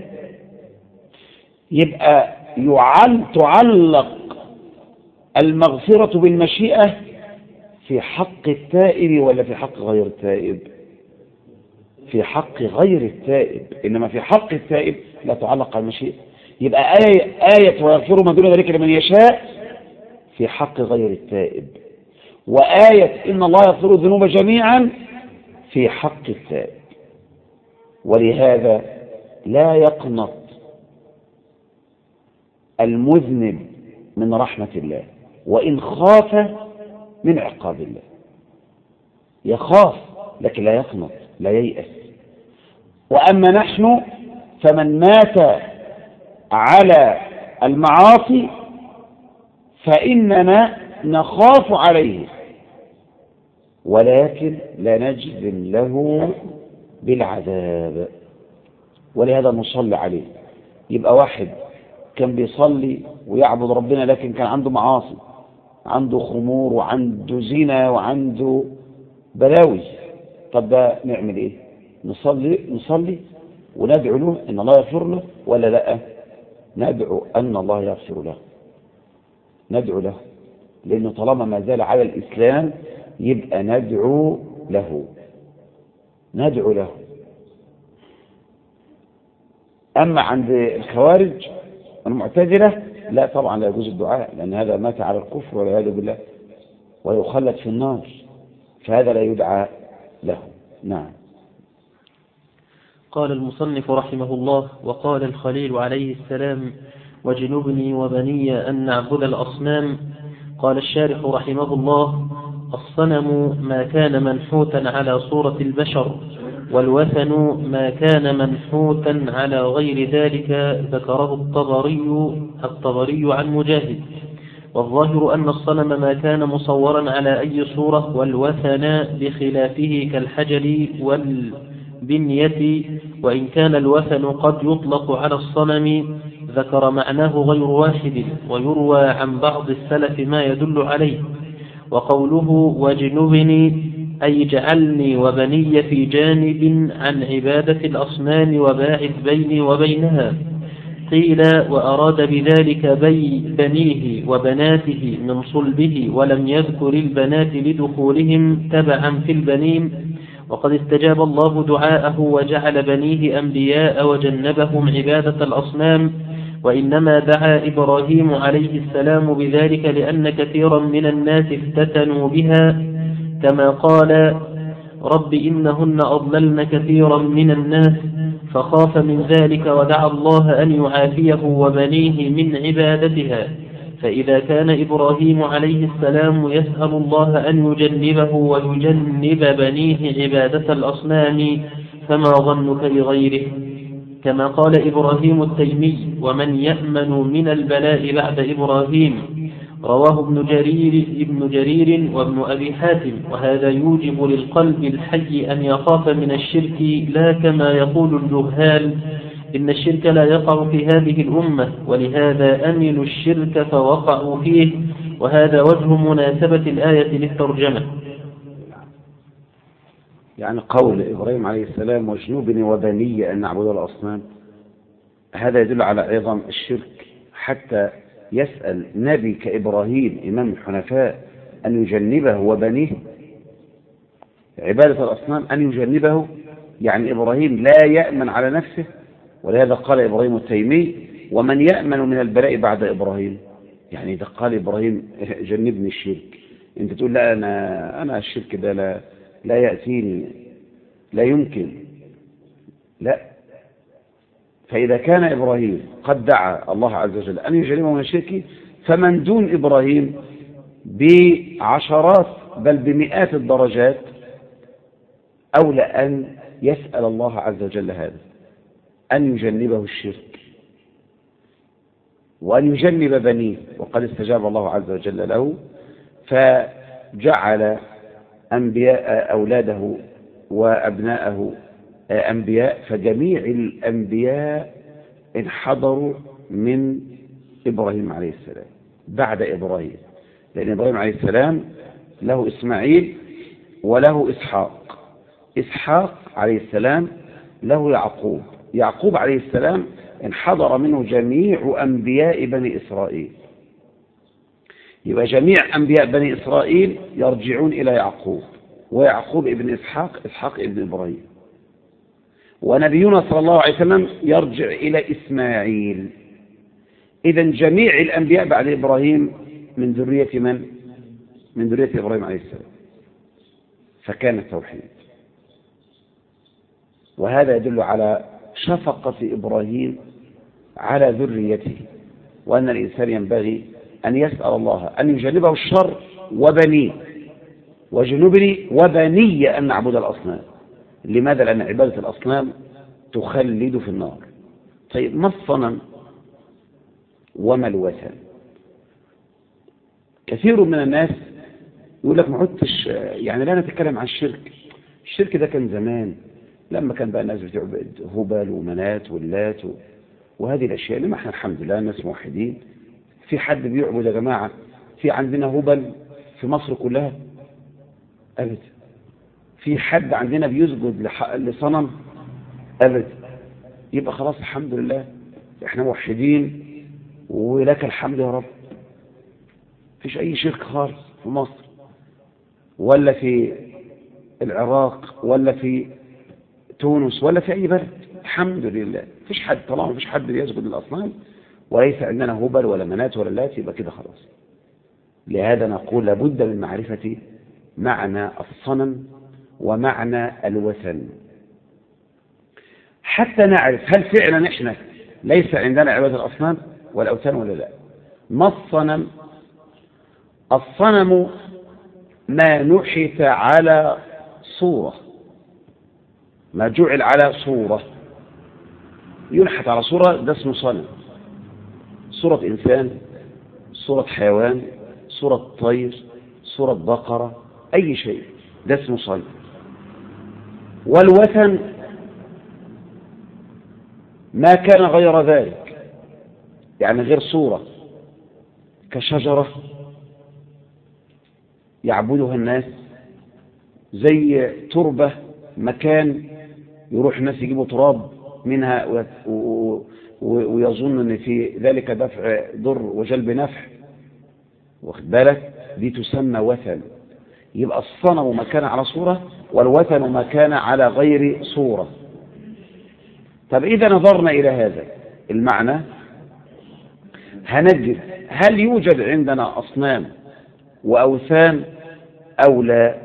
يبقى تعلق المغفرة بالمشيئة في حق التائب ولا في حق غير التائب؟ في حق غير التائب، إنما في حق التائب لا تعلق على المشيئة. يبقى آية ويغفر ما دون ذلك لمن يشاء في حق غير التائب، وآية إن الله يغفر الذنوب جميعا في حق التائب. ولهذا لا يقنط المذنب من رحمة الله وإن خاف من عقاب الله. يخاف لكن لا يقنط، لا ييأس. وأما نحن فمن مات على المعاصي فإننا نخاف عليه ولكن لا نجزم له بالعذاب، ولهذا نصلي عليه. يبقى واحد كان بيصلي ويعبد ربنا لكن كان عنده معاصي، عنده خمور وعنده زنا وعنده بلاوي، طب ده نعمل ايه؟ نصلي وندعو له ان الله يغفر له ولا لا؟ ندعو ان الله يغفر له، ندعو له، لانه طالما ما زال على الاسلام يبقى ندعو له. اما عند الخوارج المعتزلة لا، طبعا لا يجوز الدعاء، لان هذا مات على الكفر والعياذ بالله ويخلد في النار، فهذا لا يدعى له. نعم. قال المصنف رحمه الله: وقال الخليل عليه السلام: واجنبني وبني أن نعبد الأصنام. قال الشارح رحمه الله: الصنم ما كان منحوتا على صورة البشر، والوثن ما كان منحوتا على غير ذلك. ذكره الطبري عن مجاهد. والظاهر أن الصنم ما كان مصورا على أي صورة، والوثن بخلافه كالحجر والبنية، وإن كان الوثن قد يطلق على الصنم. ذكر معناه غير واحد، ويروى عن بعض السلف ما يدل عليه. وقوله واجنبني أي اجعلني وبني في جانب عن عبادة الأصنام وباعد بيني وبينها. قيل وأراد بذلك بنيه وبناته من صلبه، ولم يذكر البنات لدخولهم تبعا في البنين. وقد استجاب الله دعاءه وجعل بنيه أنبياء وجنبهم عبادة الأصنام. وإنما دعا إبراهيم عليه السلام بذلك لأن كثيرا من الناس افتتنوا بها، كما قال: رب إنهن أضللن كثيرا من الناس، فخاف من ذلك ودعا الله أن يعافيه وبنيه من عبادتها. فإذا كان إبراهيم عليه السلام يسأل الله أن يجنبه ويجنب بنيه عبادة الأصنام، فما ظنك بغيره؟ كما قال إبراهيم التيمي: ومن يأمن من البلاء بعد إبراهيم. رواه ابن جرير وابن أبي حاتم. وهذا يوجب للقلب الحي أن يخاف من الشرك، لا كما يقول الجهال إن الشرك لا يقع في هذه الأمة، ولهذا أمنوا الشرك فوقعوا فيه. وهذا وجه مناسبة الآية للترجمة. يعني قول إبراهيم عليه السلام واجنبني وبني أن نعبد الأصنام، هذا يدل على عظم الشرك، حتى يسأل نبي كإبراهيم إمام الحنفاء أن يجنبه وبنيه عبادة الأصنام، أن يجنبه. يعني إبراهيم لا يأمن على نفسه، ولهذا قال إبراهيم التيمي: ومن يأمن من البلاء بعد إبراهيم. يعني إذا قال إبراهيم جنبني الشرك، أنت تقول لا، أنا الشرك ده لا يأتيني، لا يمكن، لا. فإذا كان إبراهيم قد دعا الله عز وجل أن يجنبه من الشرك، فمن دون إبراهيم بعشرات بل بمئات الدرجات أولى أن يسأل الله عز وجل هذا، أن يجنبه الشرك وأن يجنب بنيه. وقد استجاب الله عز وجل له، فجعل أنبياء أولاده وأبناءه أنبياء، فجميع الأنبياء انحدروا من إبراهيم عليه السلام بعد إبراهيم، لأن إبراهيم عليه السلام له إسماعيل وله إسحاق. إسحاق عليه السلام له يعقوب. يعقوب عليه السلام انحدر منه جميع أنبياء بني إسرائيل. يبقى جميع أنبياء بني إسرائيل يرجعون إلى يعقوب، ويعقوب ابن إسحاق، إسحاق ابن إبراهيم. ونبينا صلى الله عليه وسلم يرجع إلى إسماعيل. إذن جميع الأنبياء بعد إبراهيم من ذرية من؟ من ذرية إبراهيم عليه السلام. فكان التوحيد. وهذا يدل على شفقة إبراهيم على ذريته، وأن الإنسان ينبغي أن يسأل الله أن يجنبه الشر وبنيه، وجنبني وبني أن نعبد الأصنام. لماذا؟ لأن عبادة الأصنام تخلد في النار. طيب، ما الصنم وما الوثن؟ كثير من الناس يقول لك ما عدتش، يعني لا نتكلم عن الشرك. الشرك ده كان زمان لما كان بقى الناس بتعبد هبل ومنات واللات وهذه الأشياء. لما احنا الحمد لله الناس موحدين. في حد بيعبد يا جماعة في عندنا هبل في مصر كلها؟ أبدا. في حد عندنا بيسجد لصنم؟ أبدا. يبقى خلاص الحمد لله احنا موحدين ولك الحمد يا رب. فيش أي شرك خالص في مصر ولا في العراق ولا في تونس ولا في أي بلد، الحمد لله. فيش حد، طالما فيش حد بيسجد للأصنام وليس عندنا هبل ولا منات ولا لات، يبقى كده خلاص. لهذا نقول لابد من معرفة معنى الصنم ومعنى الوثن حتى نعرف هل فعلا احنا ليس عندنا عبادة الأصنام والأوثان ولا لا. ما الصنم؟ الصنم ما نحت على صورة، ما جعل على صورة، ينحت على صورة، ده اسمه صنم. صورة إنسان، صورة حيوان، صورة طير، صورة بقرة، أي شيء، ده اسمه صنم. والوثن ما كان غير ذلك، يعني غير صورة، كشجرة يعبدها الناس، زي تربة، مكان يروح الناس يجيبوا تراب منها ويظن ان في ذلك دفع ضر وجلب نفع، واخد بالك؟ دي تسمى وثن. يبقى الصنم ما كان على صورة، والوثن ما كان على غير صورة. طب إذا نظرنا إلى هذا المعنى هنجد هل يوجد عندنا أصنام وأوثان أو لا؟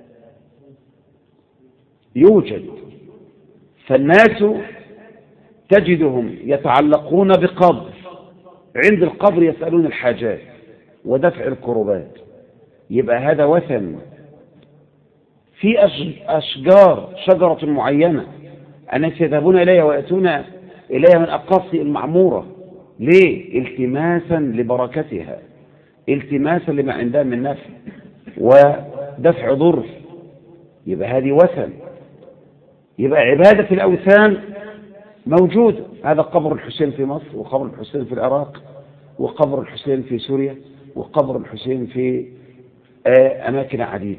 يوجد. فالناس تجدهم يتعلقون بقبر، عند القبر يسألون الحاجات ودفع الكربات، يبقى هذا وثن. في أشجار، شجرة معينة الناس يذهبون إليها ويأتون إليها من أقاصي المعمورة، ليه؟ التماسا لبركتها، التماسا لما عندها من نفع ودفع ضر، يبقى هذه وثن. يبقى عبادة الأوثان موجود. هذا قبر الحسين في مصر، وقبر الحسين في العراق، وقبر الحسين في سوريا، وقبر الحسين في أماكن عديدة.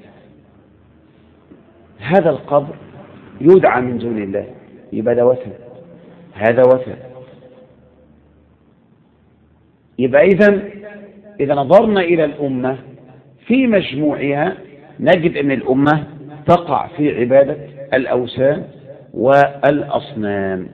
هذا القبر يدعى من دون الله، يبقى ده وثن، هذا وثن. يبقى إذا نظرنا إلى الأمة في مجموعها نجد أن الأمة تقع في عبادة الأوثان والأصنام،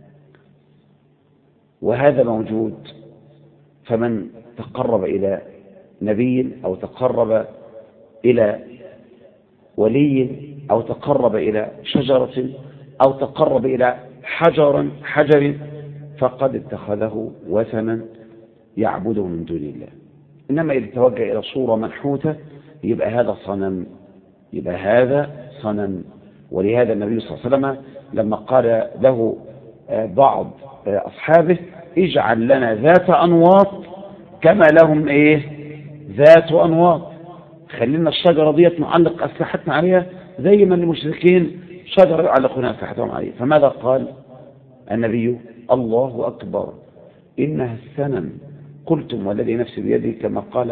وهذا موجود. فمن تقرب إلى نبي أو تقرب إلى ولي أو تقرب إلى شجرة أو تقرب إلى حجر فقد اتخذه وثنا يعبده من دون الله. إنما إذا توجه إلى صورة منحوتة يبقى هذا صنم، يبقى هذا صنم. ولهذا النبي صلى الله عليه وسلم لما قال له بعض أصحابه اجعل لنا ذات أنواط كما لهم ذات أنواط، خلينا الشجرة ديت نعلق أسلحتنا عليها زي ما المشركين شجرة يعلقون أسلحتهم عليها. فماذا قال النبي؟ الله أكبر إنها السنن، قلتم والذي نفسي بيده، كما قال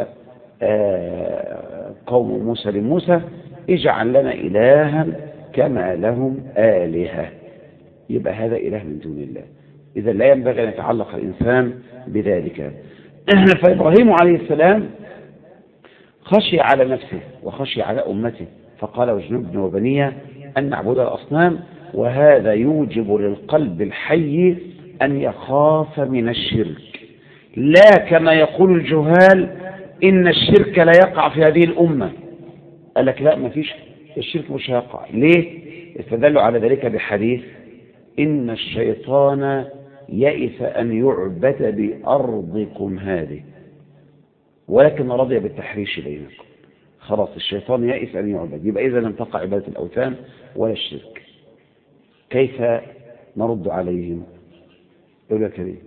قوم موسى لموسى اجعل لنا إلها كما لهم آلهة. يبقى هذا إله من دون الله، إذا لا ينبغي أن يتعلق الإنسان بذلك. فإبراهيم عليه السلام خشي على نفسه وخشي على أمته، فقال واجنبني وبني أن نعبد الأصنام، وهذا يوجب للقلب الحي أن يخاف من الشرك، لا كما يقول الجهال إن الشرك لا يقع في هذه الأمة. قال لك لا، ما فيش، الشرك مش هيقع. ليه؟ استدلوا على ذلك بحديث إن الشيطان يئس أن يعبد بأرضكم هذه ولكن رضي بالتحريش بينكم. خلاص الشيطان يئس أن يعبد، يبقى إذا لم تقع عبادة الأوثان ولا الشرك. كيف نرد عليهم؟ يقول لك ليه؟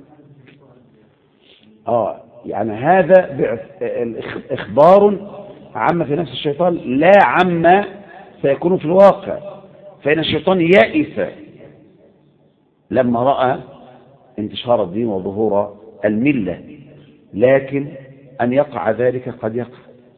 يعني هذا إخبار عما في نفس الشيطان لا عما سيكون في الواقع. فإن الشيطان يئس لما رأى انتشار الدين وظهور الملة، لكن أن يقع ذلك قد يقع.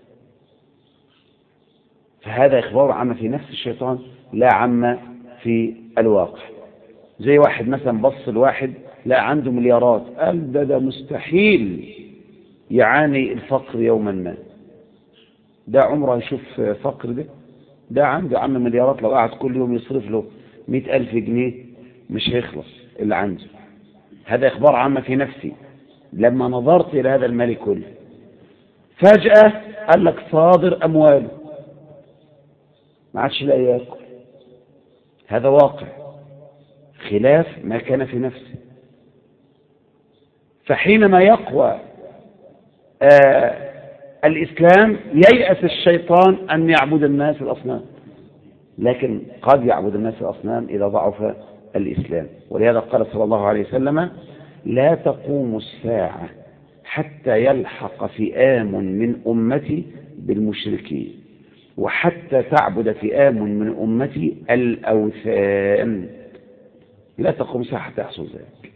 فهذا إخبار عما في نفس الشيطان لا عما في الواقع. زي واحد مثلا بص الواحد لا عنده مليارات، قال ده مستحيل يعاني الفقر يوما ما، ده عمره يشوف فقر، ده عنده عم مليارات، لو قعد كل يوم يصرف له 100,000 جنيه مش هيخلص اللي عنده. هذا إخبار عما في نفسي. لما نظرت إلى هذا المال كله فجأة قال لك صادر أمواله ما عادش لا يأكل، هذا واقع خلاف ما كان في نفسه. فحينما يقوى الإسلام ييأس الشيطان أن يعبد الناس الأصنام، لكن قد يعبد الناس الأصنام إذا ضعف الإسلام. ولهذا قال صلى الله عليه وسلم لا تقوم الساعة حتى يلحق فئام من أمتي بالمشركين وحتى تعبد فئام من أمتي الأوثان. لا تقوم الساعة حتى يحصل ذلك.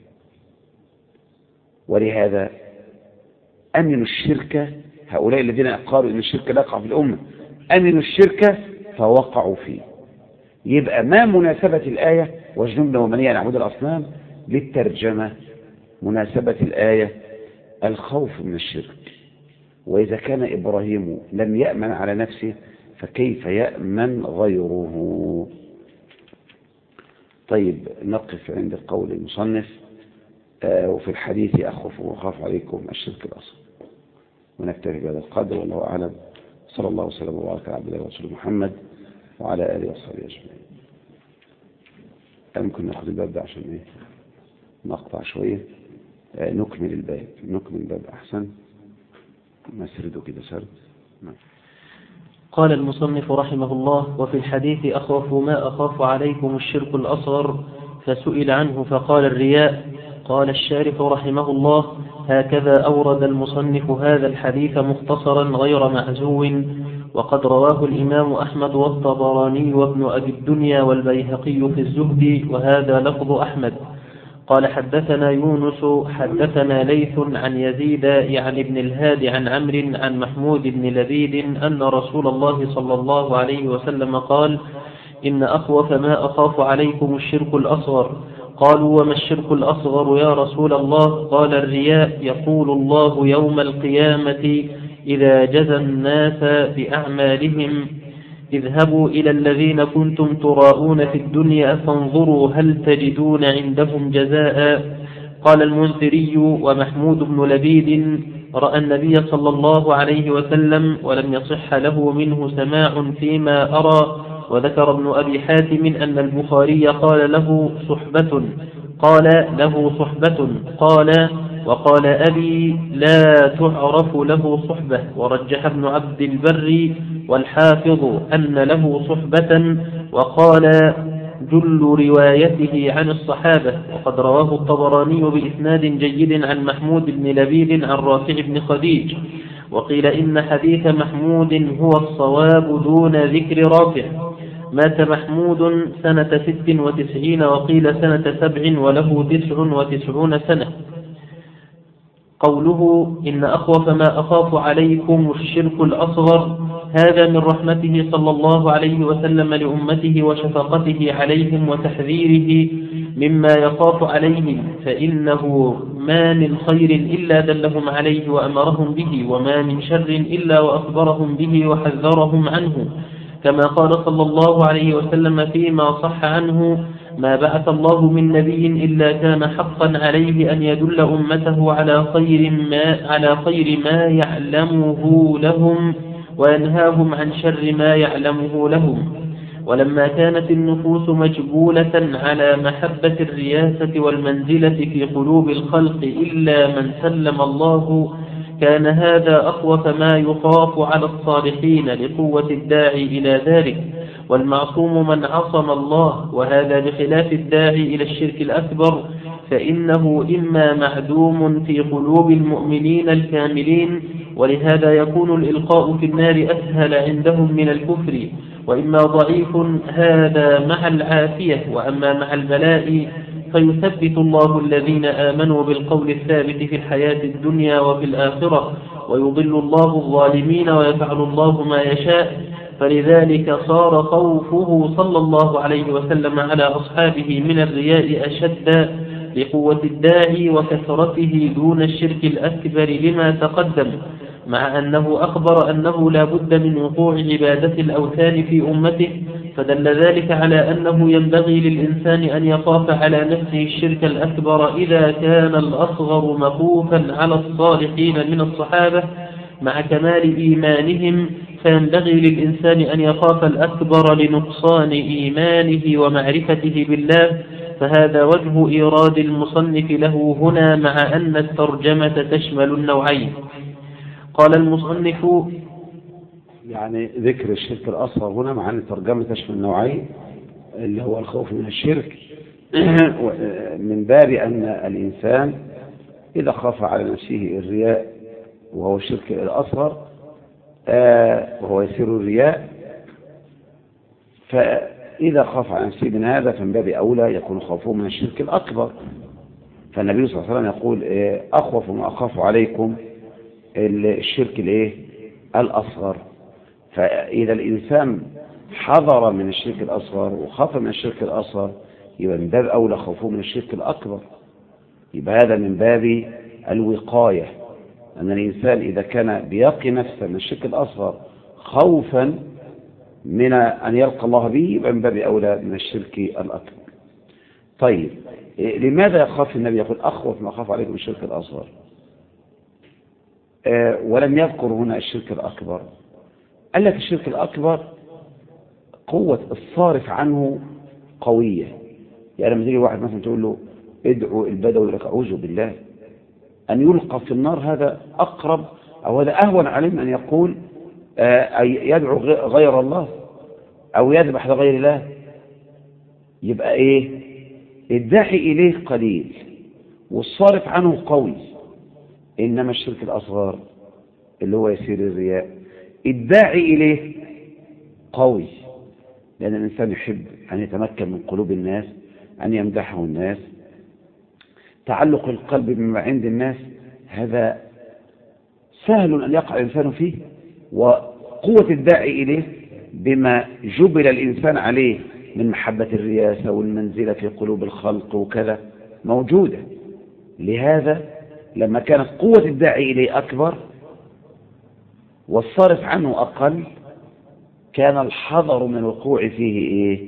ولهذا أمنوا الشرك، هؤلاء الذين قالوا إن الشرك لا يقع في الأمة أمنوا الشرك فوقعوا فيه. يبقى ما مناسبة الآية واجنبنا وبني أن نعبد الأصنام للترجمة؟ مناسبة الآية الخوف من الشرك. وإذا كان إبراهيم لم يأمن على نفسه فكيف يأمن غيره؟ طيب نقف عند قول المصنف وفي الحديث أخاف عليكم الشرك الأصغر، ونكتفي بهذا القدر، والله أعلم. صلى الله وسلم وبارك على عبده ورسوله محمد وعلى آله وصحبه أجمعين. ممكن ناخذ الباب ده عشان ايه نقطع شويه، نكمل الباب احسن، نسرده كده سرد. قال المصنف رحمه الله: وفي الحديث أخاف ما أخاف عليكم الشرك الأصغر، فسئل عنه فقال الرياء. قال الشارح رحمه الله: هكذا أورد المصنف هذا الحديث مختصرا غير معزو، وقد رواه الإمام أحمد والطبراني وابن أبي الدنيا والبيهقي في الزهد، وهذا لفظ أحمد. قال حدثنا يونس حدثنا ليث عن يزيد يعني ابن الهاد عن عمرو عن محمود بن لبيد أن رسول الله صلى الله عليه وسلم قال: إن أخوف ما أخاف عليكم الشرك الأصغر. قالوا: وما الشرك الأصغر يا رسول الله؟ قال: الرياء. يقول الله يوم القيامة إذا جزى الناس بأعمالهم: اذهبوا إلى الذين كنتم تراءون في الدنيا فانظروا هل تجدون عندهم جزاء. قال المنذري ومحمود بن لبيد رأى النبي صلى الله عليه وسلم ولم يصح له منه سماع فيما أرى. وذكر ابن أبي حاتم أن البخاري قال له صحبة، قال وقال أبي لا تعرف له صحبة. ورجح ابن عبد البر والحافظ أن له صحبة، وقال جل روايته عن الصحابة. وقد رواه الطبراني بإسناد جيد عن محمود بن لبيد عن رافع بن خديج وقيل إن حديث محمود هو الصواب دون ذكر رافع. مات محمود سنة 96 وقيل سنة 7 وله 99 سنة. قوله إن أخوف ما أخاف عليكم الشرك الأصغر، هذا من رحمته صلى الله عليه وسلم لأمته وشفقته عليهم وتحذيره مما يخاف عليهم، فإنه ما من خير إلا دلهم عليه وأمرهم به، وما من شر إلا وأخبرهم به وحذرهم عنه، كما قال صلى الله عليه وسلم فيما صح عنه: ما بعث الله من نبي إلا كان حقا عليه أن يدل أمته على خير ما يعلمه لهم وينهاهم عن شر ما يعلمه لهم. ولما كانت النفوس مجبولة على محبة الرياسة والمنزلة في قلوب الخلق إلا من سلم الله، كان هذا أخوف ما يخاف على الصالحين لقوة الداعي إلى ذلك، والمعصوم من عصم الله، وهذا بخلاف الداعي إلى الشرك الأكبر، فإنه إما معدوم في قلوب المؤمنين الكاملين، ولهذا يكون الإلقاء في النار أسهل عندهم من الكفر، وإما ضعيف هذا مع العافية، وأما مع البلاء فيثبت الله الذين آمنوا بالقول الثابت في الحياة الدنيا وفي الآخرة، ويضل الله الظالمين ويفعل الله ما يشاء. فلذلك صار خوفه صلى الله عليه وسلم على أصحابه من الرياء أشد لقوة الداعي وكثرته دون الشرك الأكبر لما تقدم، مع أنه أخبر أنه لا بد من وقوع عبادة الأوثان في أمته، فدل ذلك على أنه ينبغي للإنسان أن يخاف على نفسه الشرك الأكبر إذا كان الأصغر مخوفا على الصالحين من الصحابة مع كمال إيمانهم، فينبغي للإنسان أن يخاف الأكبر لنقصان إيمانه ومعرفته بالله. فهذا وجه إيراد المصنف له هنا، مع أن الترجمة تشمل النوعين. قال المصنف: يعني ذكر الشرك الأصغر هنا مع أن الترجمة تشمل النوعين، اللي هو الخوف من الشرك من باب أن الإنسان إذا خاف على نفسه الرياء وهو الشرك الأصغر وهو يسير الرياء، فإذا خاف على نفسه من هذا فمن باب أولى يكون خوفه من الشرك الأكبر. فالنبي صلى الله عليه وسلم يقول: أخوف ما أخاف عليكم الشرك الأصغر. فإذا الإنسان حذر من الشرك الأصغر وخاف من الشرك الأصغر، يبقى من باب أولى خوفه من الشرك الأكبر. يبقى هذا من باب الوقاية، أن الإنسان إذا كان بيقي نفسه من الشرك الأصغر خوفا من أن يلقى الله به، يبقى من باب أولى من الشرك الأكبر. طيب، لماذا يخاف النبي؟ يقول: أخوف ما أخاف عليكم الشرك الأصغر، ولم يذكر هنا الشرك الأكبر. قال لك الشرك الأكبر قوة الصارف عنه قوية. يعني لما تيجي واحد مثلا تقول له: ادعو البدوي لك، أعوذ بالله، أن يلقى في النار هذا أقرب أو هذا أهون عليه من أن يقول يدعو غير الله أو يذبح لغير الله. يبقى الداعي إليه قليل والصارف عنه قوي. إنما الشرك الأصغر اللي هو يسير الرياء الداعي إليه قوي، لأن الإنسان يحب أن يتمكن من قلوب الناس، أن يمدحه الناس، تعلق القلب بما عند الناس، هذا سهل أن يقع الإنسان فيه. وقوة الداعي إليه بما جبل الإنسان عليه من محبة الرياسة والمنزلة في قلوب الخلق وكذا موجودة. لهذا لما كانت قوة الداعي إليه أكبر والصارف عنه أقل، كان الحذر من الوقوع فيه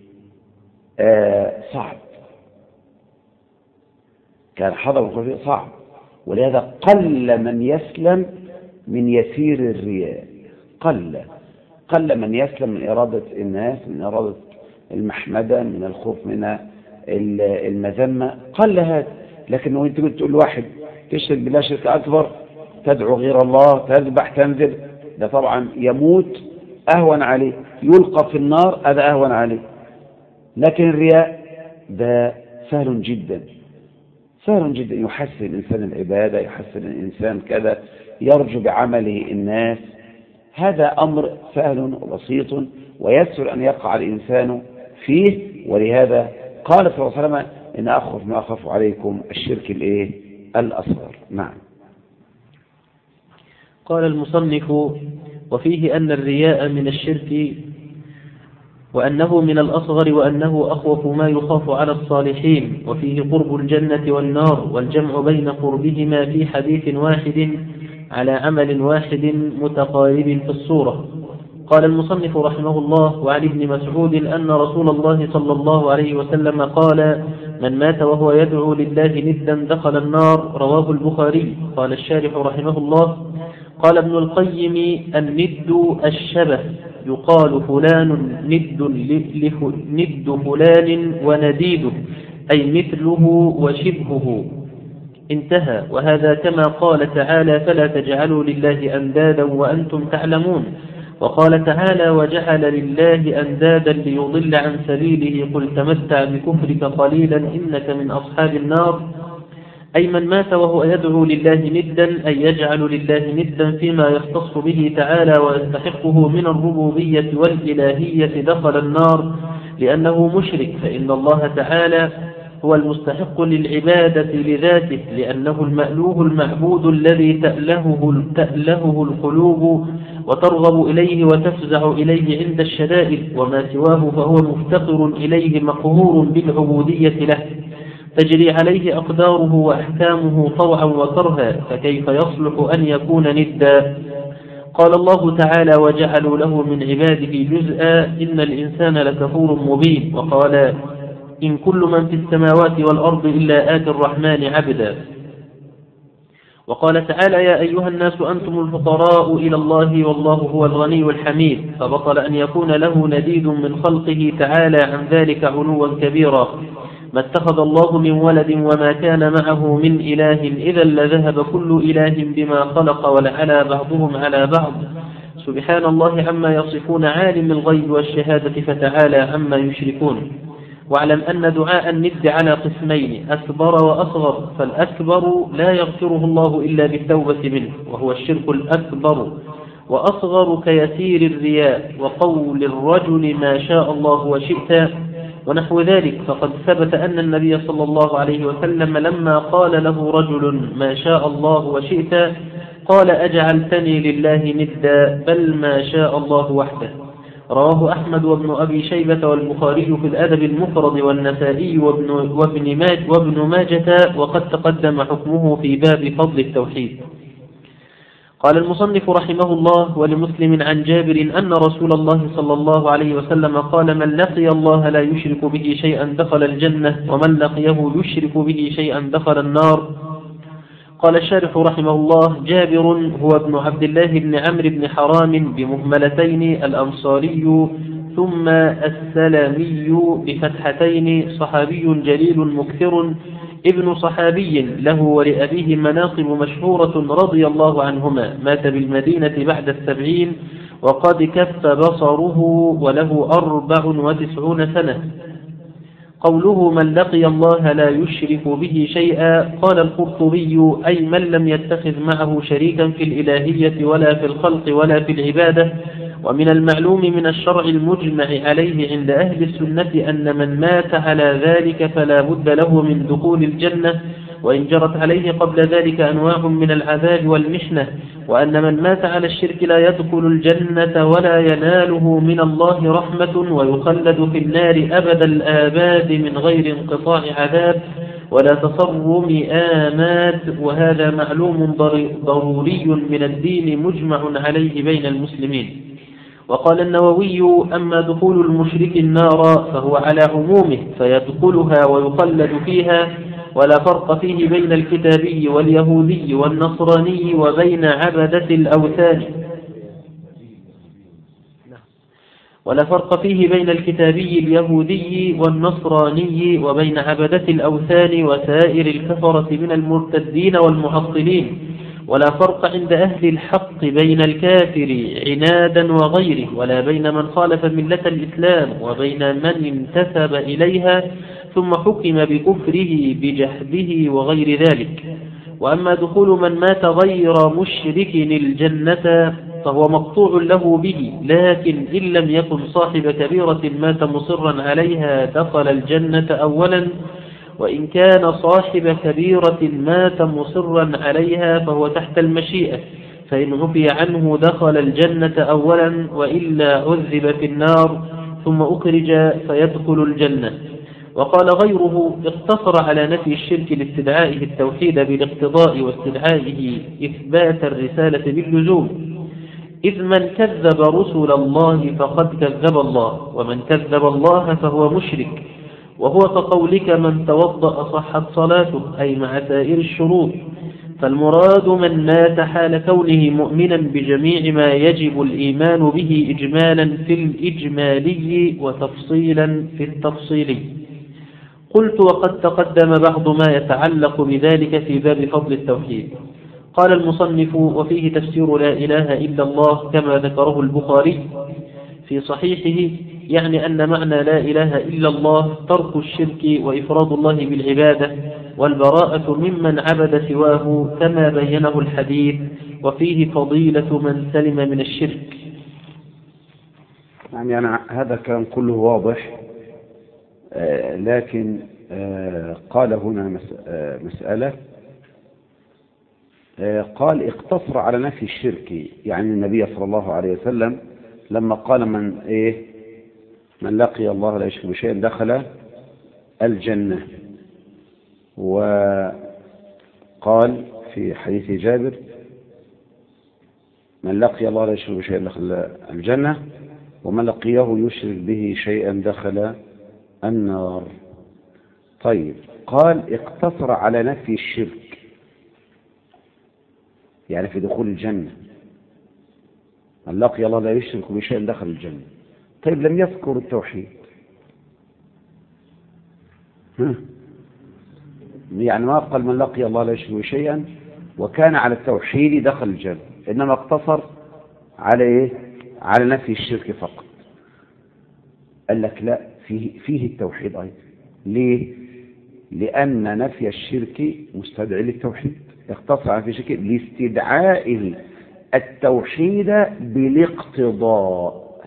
صعب. كان حذر من الوقوع فيه صعب. ولهذا قل من يسلم من يسير الرياء، قل من يسلم من إرادة الناس، من إرادة المحمدة، من الخوف من المذمة، قل هذا. لكن وانت تقول لواحد تشرك بالله شرك أكبر، تدعو غير الله، تذبح، تنذر، ده طبعا يموت أهون عليه، يلقى في النار هذا أهون عليه. لكن الرياء ده سهل جدا، سهل جدا، يحسن الإنسان العبادة، يحسن الإنسان كذا، يرجو بعمله الناس. هذا أمر سهل وبسيط ويسهل أن يقع الإنسان فيه، ولهذا قال صلى الله عليه وسلم إن أخف ما أخاف عليكم الشرك الأصغر. نعم. قال المصنف: وفيه أن الرياء من الشرك، وأنه من الأصغر، وأنه أخوف ما يخاف على الصالحين، وفيه قرب الجنة والنار، والجمع بين قربهما في حديث واحد على عمل واحد متقارب في الصورة. قال المصنف رحمه الله: وعن ابن مسعود أن رسول الله صلى الله عليه وسلم قال: من مات وهو يدعو لله ندا دخل النار. رواه البخاري. قال الشارح رحمه الله: قال ابن القيم: الند الشبه، يقال فلان ند فلان ونديده، أي مثله وشبهه. انتهى. وهذا كما قال تعالى: فلا تجعلوا لله أندادا وأنتم تعلمون. وقال تعالى: وجعل لله أندادا ليضل عن سبيله، قل تمتع بكفرك قليلا إنك من أصحاب النار. أي من مات وهو يدعو لله ندا، أي يجعل لله ندا فيما يختص به تعالى ويستحقه من الربوبية والإلهية دخل النار، لأنه مشرك، فإن الله تعالى هو المستحق للعبادة لذاته، لأنه المألوه المعبود الذي تألهه القلوب وترغب إليه وتفزع إليه عند الشدائد، وما سواه فهو مفتقر إليه مقهور بالعبودية له، تجري عليه أقداره وأحكامه طوعا وكرها، فكيف يصلح أن يكون ندا؟ قال الله تعالى: وجعلوا له من عباده جزءا إن الإنسان لكفور مبين. وقال: إن كل من في السماوات والأرض إلا آتي الرحمن عبدا. وقال تعالى: يا أيها الناس أنتم الفقراء إلى الله والله هو الغني الحميد. فبطل أن يكون له نديد من خلقه تعالى عن ذلك علوا كبيرا. ما اتخذ الله من ولد وما كان معه من إله، إذا لذهب كل إله بما خلق ولعلى بعضهم على بعض. سبحان الله عما يصفون، عالم الغيب والشهادة، فتعالى عما يشركون. واعلم أن دعاء الند على قسمين: أكبر وأصغر. فالأكبر لا يغفره الله إلا بالتوبة منه، وهو الشرك الأكبر، وأصغر كيسير الرياء وقول الرجل ما شاء الله وشئت ونحو ذلك. فقد ثبت أن النبي صلى الله عليه وسلم لما قال له رجل ما شاء الله وشئت قال: أجعلتني لله ندا، بل ما شاء الله وحده. رواه أحمد وابن أبي شيبة والبخاري في الأدب المفرد، والنسائي وابن ماجة، وقد تقدم حكمه في باب فضل التوحيد. قال المصنف رحمه الله: ولمسلم عن جابر أن رسول الله صلى الله عليه وسلم قال: من لقي الله لا يشرك به شيئا دخل الجنة، ومن لقيه يشرك به شيئا دخل النار. قال الشارح رحمه الله: جابر هو ابن عبد الله بن عمرو بن حرام بمهملتين، الأنصاري ثم السلامي بفتحتين، صحابي جليل مكثر، ابن صحابي له ولأبيه مناقب مشهورة رضي الله عنهما. مات بالمدينة بعد 70، وقد كف بصره، وله 94 سنة. قوله: من لقي الله لا يشرك به شيئا، قال القرطبي: أي من لم يتخذ معه شريكا في الإلهية ولا في الخلق ولا في العبادة. ومن المعلوم من الشرع المجمع عليه عند أهل السنة أن من مات على ذلك فلا بد له من دخول الجنة، وإن جرت عليه قبل ذلك أنواع من العذاب والمحنة، وأن من مات على الشرك لا يدخل الجنة ولا يناله من الله رحمة، ويخلد في النار أبد الآباد من غير انقطاع عذاب ولا تصرم آمات. وهذا معلوم ضروري من الدين مجمع عليه بين المسلمين. وقال النووي: أما دخول المشرك النار فهو على عمومه، فيدخلها ويخلد فيها، ولا فرق فيه بين الكتابي واليهودي والنصراني وبين عبدة الأوثان، ولا فرق فيه بين الكتابي اليهودي والنصراني وبين عبدة الأوثان وسائر الكفرة من المرتدين والمعطلين، ولا فرق عند أهل الحق بين الكافر عنادا وغيره، ولا بين من خالف ملة الإسلام وبين من انتسب إليها ثم حكم بكفره بجحده وغير ذلك. وأما دخول من مات غير مشرك الجنة فهو مقطوع له به، لكن إن لم يكن صاحب كبيرة مات مصرا عليها دخل الجنة أولا، وإن كان صاحب كبيرة مات مصرا عليها فهو تحت المشيئة، فإن عفي عنه دخل الجنة أولا، وإلا عذب في النار ثم أخرج فيدخل الجنة. وقال غيره اقتصر على نفي الشرك لاستدعائه التوحيد بالاقتضاء واستدعائه إثبات الرسالة باللزوم، إذ من كذب رسل الله فقد كذب الله، ومن كذب الله فهو مشرك، وهو كقولك من توضأ صحت صلاته، أي مع سائر الشروط. فالمراد من مات حال كونه مؤمنا بجميع ما يجب الإيمان به إجمالا في الإجمالي وتفصيلا في التفصيلي. قلت وقد تقدم بعض ما يتعلق بذلك في باب فضل التوحيد. قال المصنف: وفيه تفسير لا إله إلا الله كما ذكره البخاري في صحيحه، يعني أن معنى لا إله إلا الله ترك الشرك وإفراد الله بالعبادة والبراءة ممن عبد سواه كما بينه الحديث، وفيه فضيلة من سلم من الشرك. يعني أنا هذا كان كله واضح، لكن قال هنا مسألة، قال اقتصر على نفي الشرك، يعني النبي صلى الله عليه وسلم لما قال من لقي الله لا يشرك بشيء دخل الجنة، وقال في حديث جابر من لقي الله لا يشرك بشيء دخل الجنة، ومن لقيه يشرك به شيئا دخل النار. طيب، قال اقتصر على نفي الشرك، يعني في دخول الجنة، من لقي الله لا يشرك بشيء دخل الجنة. طيب، لم يذكر التوحيد، يعني ما قال من لقي الله لا يشرك بشيئا وكان على التوحيد دخل الجنة، إنما اقتصر على على نفي الشرك فقط. قال لك لا، فيه التوحيد أيضا. ليه؟ لأن نفي الشرك مستدعي للتوحيد، اقتصر على نفي الشرك لاستدعائه التوحيد بالاقتضاء.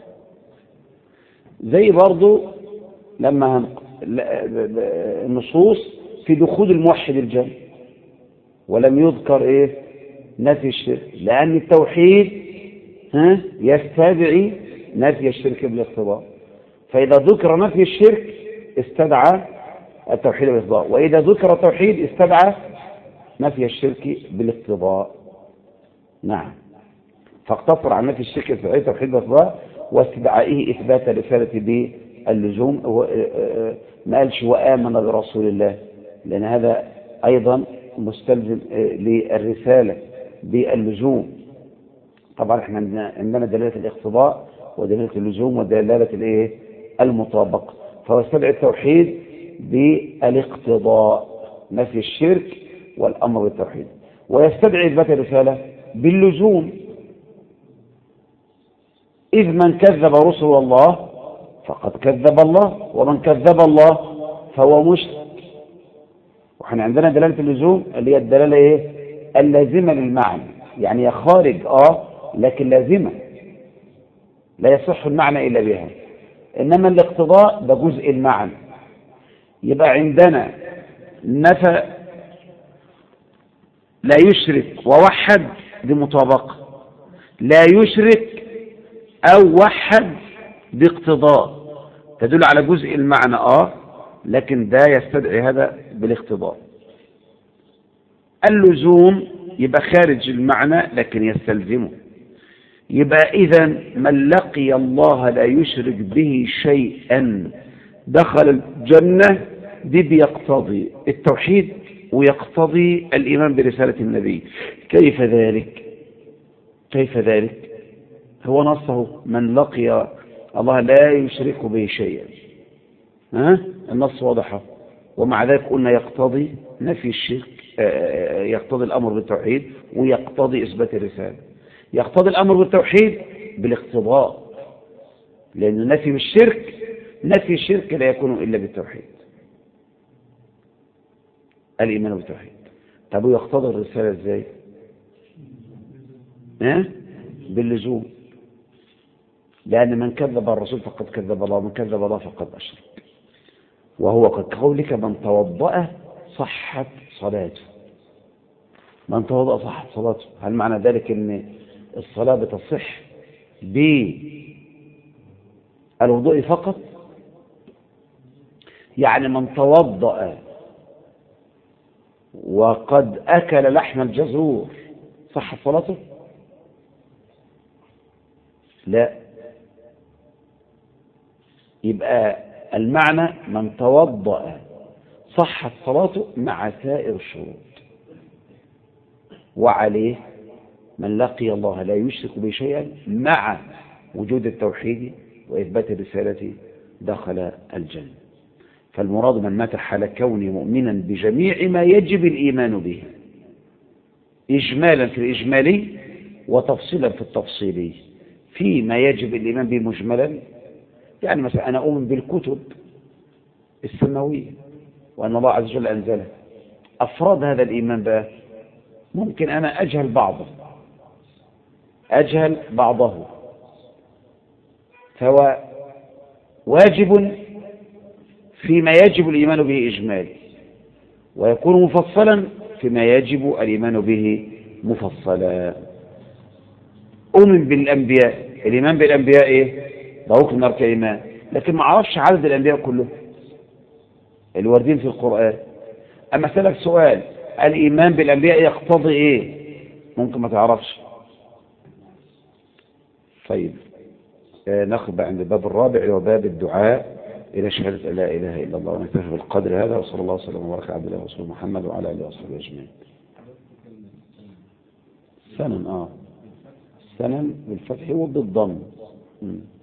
زي برضو لما النصوص في دخول الموحد الجنة ولم يذكر نفي الشرك، لأن التوحيد يستدعي نفي الشرك بالاقتضاء. فإذا ذكر نفي الشرك استدعى التوحيد بالاقتضاء، وإذا ذكر التوحيد استدعى نفي الشرك بالاقتضاء. نعم، فاقتصر عن نفي الشرك استدعاء التوحيد بالاقتضاء واستدعائه إثبات الرسالة باللزوم. ما قالش وآمن برسول الله، لأن هذا أيضا مستلزم للرسالة باللزوم. طبعا احنا عندنا دلالة الاقتضاء ودلالة اللزوم ودلالة المطابقة، فهو يستدعي التوحيد بالاقتضاء، نفي الشرك والأمر بالتوحيد، ويستدعي إثبات الرسالة باللزوم، إذ من كذب رسل الله فقد كذب الله، ومن كذب الله فهو مشرك. وإحنا عندنا دلالة اللزوم اللي هي الدلالة اللازمة للمعنى، يعني هي خارج لكن لازمة لا يصح المعنى إلا بها. إنما الاقتضاء ده جزء المعنى. يبقى عندنا نفى لا يشرك ووحد، دي مطابقة. لا يشرك أو وحد باقتضاء تدل على جزء المعنى لكن ده يستدعي هذا بالاقتضاء. اللزوم يبقى خارج المعنى لكن يستلزمه. يبقى إذا من لقي الله لا يشرك به شيئا دخل الجنة، دي بيقتضي التوحيد ويقتضي الإيمان برسالة النبي. كيف ذلك؟ كيف ذلك؟ هو نصه من لقي الله لا يشرك به شيئا، النص واضح، ومع ذلك قلنا يقتضي نفي الشرك، يقتضي الأمر بالتوحيد ويقتضي إثبات الرسالة. يقتضي الأمر بالتوحيد بالاقتضاء، لأن نفي الشرك لا يكون إلا بالتوحيد، الإيمان بالتوحيد. طب ويقتضي الرسالة ازاي؟ باللزوم، لأن من كذب الرسول فقد كذب الله، ومن كذب الله فقد أشرك. وهو كقولك من توضأ صحت صلاته، من توضأ صحت صلاته. هل معنى ذلك أن الصلاة بتصح بالوضوء فقط؟ يعني من توضأ وقد أكل لحم الجزور صحت صلاته؟ لا. يبقى المعنى من توضأ صحت صلاته مع سائر الشروط. وعليه من لقي الله لا يشرك به شيئا مع وجود التوحيد وإثبات الرسالة دخل الجنة. فالمراد من مات حال كونه مؤمنا بجميع ما يجب الإيمان به، إجمالا في الإجمالي وتفصيلا في التفصيلي. فيما يجب الإيمان به مجملا، يعني مثلا أنا أؤمن بالكتب السماوية وأن الله عز وجل أنزلها. أفراد هذا الإيمان بقى ممكن أنا أجهل بعضه، فهو واجب فيما يجب الإيمان به إجمالي، ويكون مفصلا فيما يجب الإيمان به مفصلا. أؤمن بالأنبياء، الإيمان بالأنبياء إيه؟ ده ركن من أركان الإيمان، لكن ما أعرفش عدد الأنبياء كلهم الواردين في القرآن. أما أسألك سؤال، الإيمان بالأنبياء يقتضي إيه؟ ممكن ما تعرفش. طيب ناخذ عند الباب الرابع اللي هو باب الدعاء إلى شهادة لا إله إلا الله. ونكتفي بالقدر هذا، وصلى الله وسلم وبارك على عبد الله ورسوله محمد وعلى آله وصحبه أجمعين. سنن بالفتح وبالضم.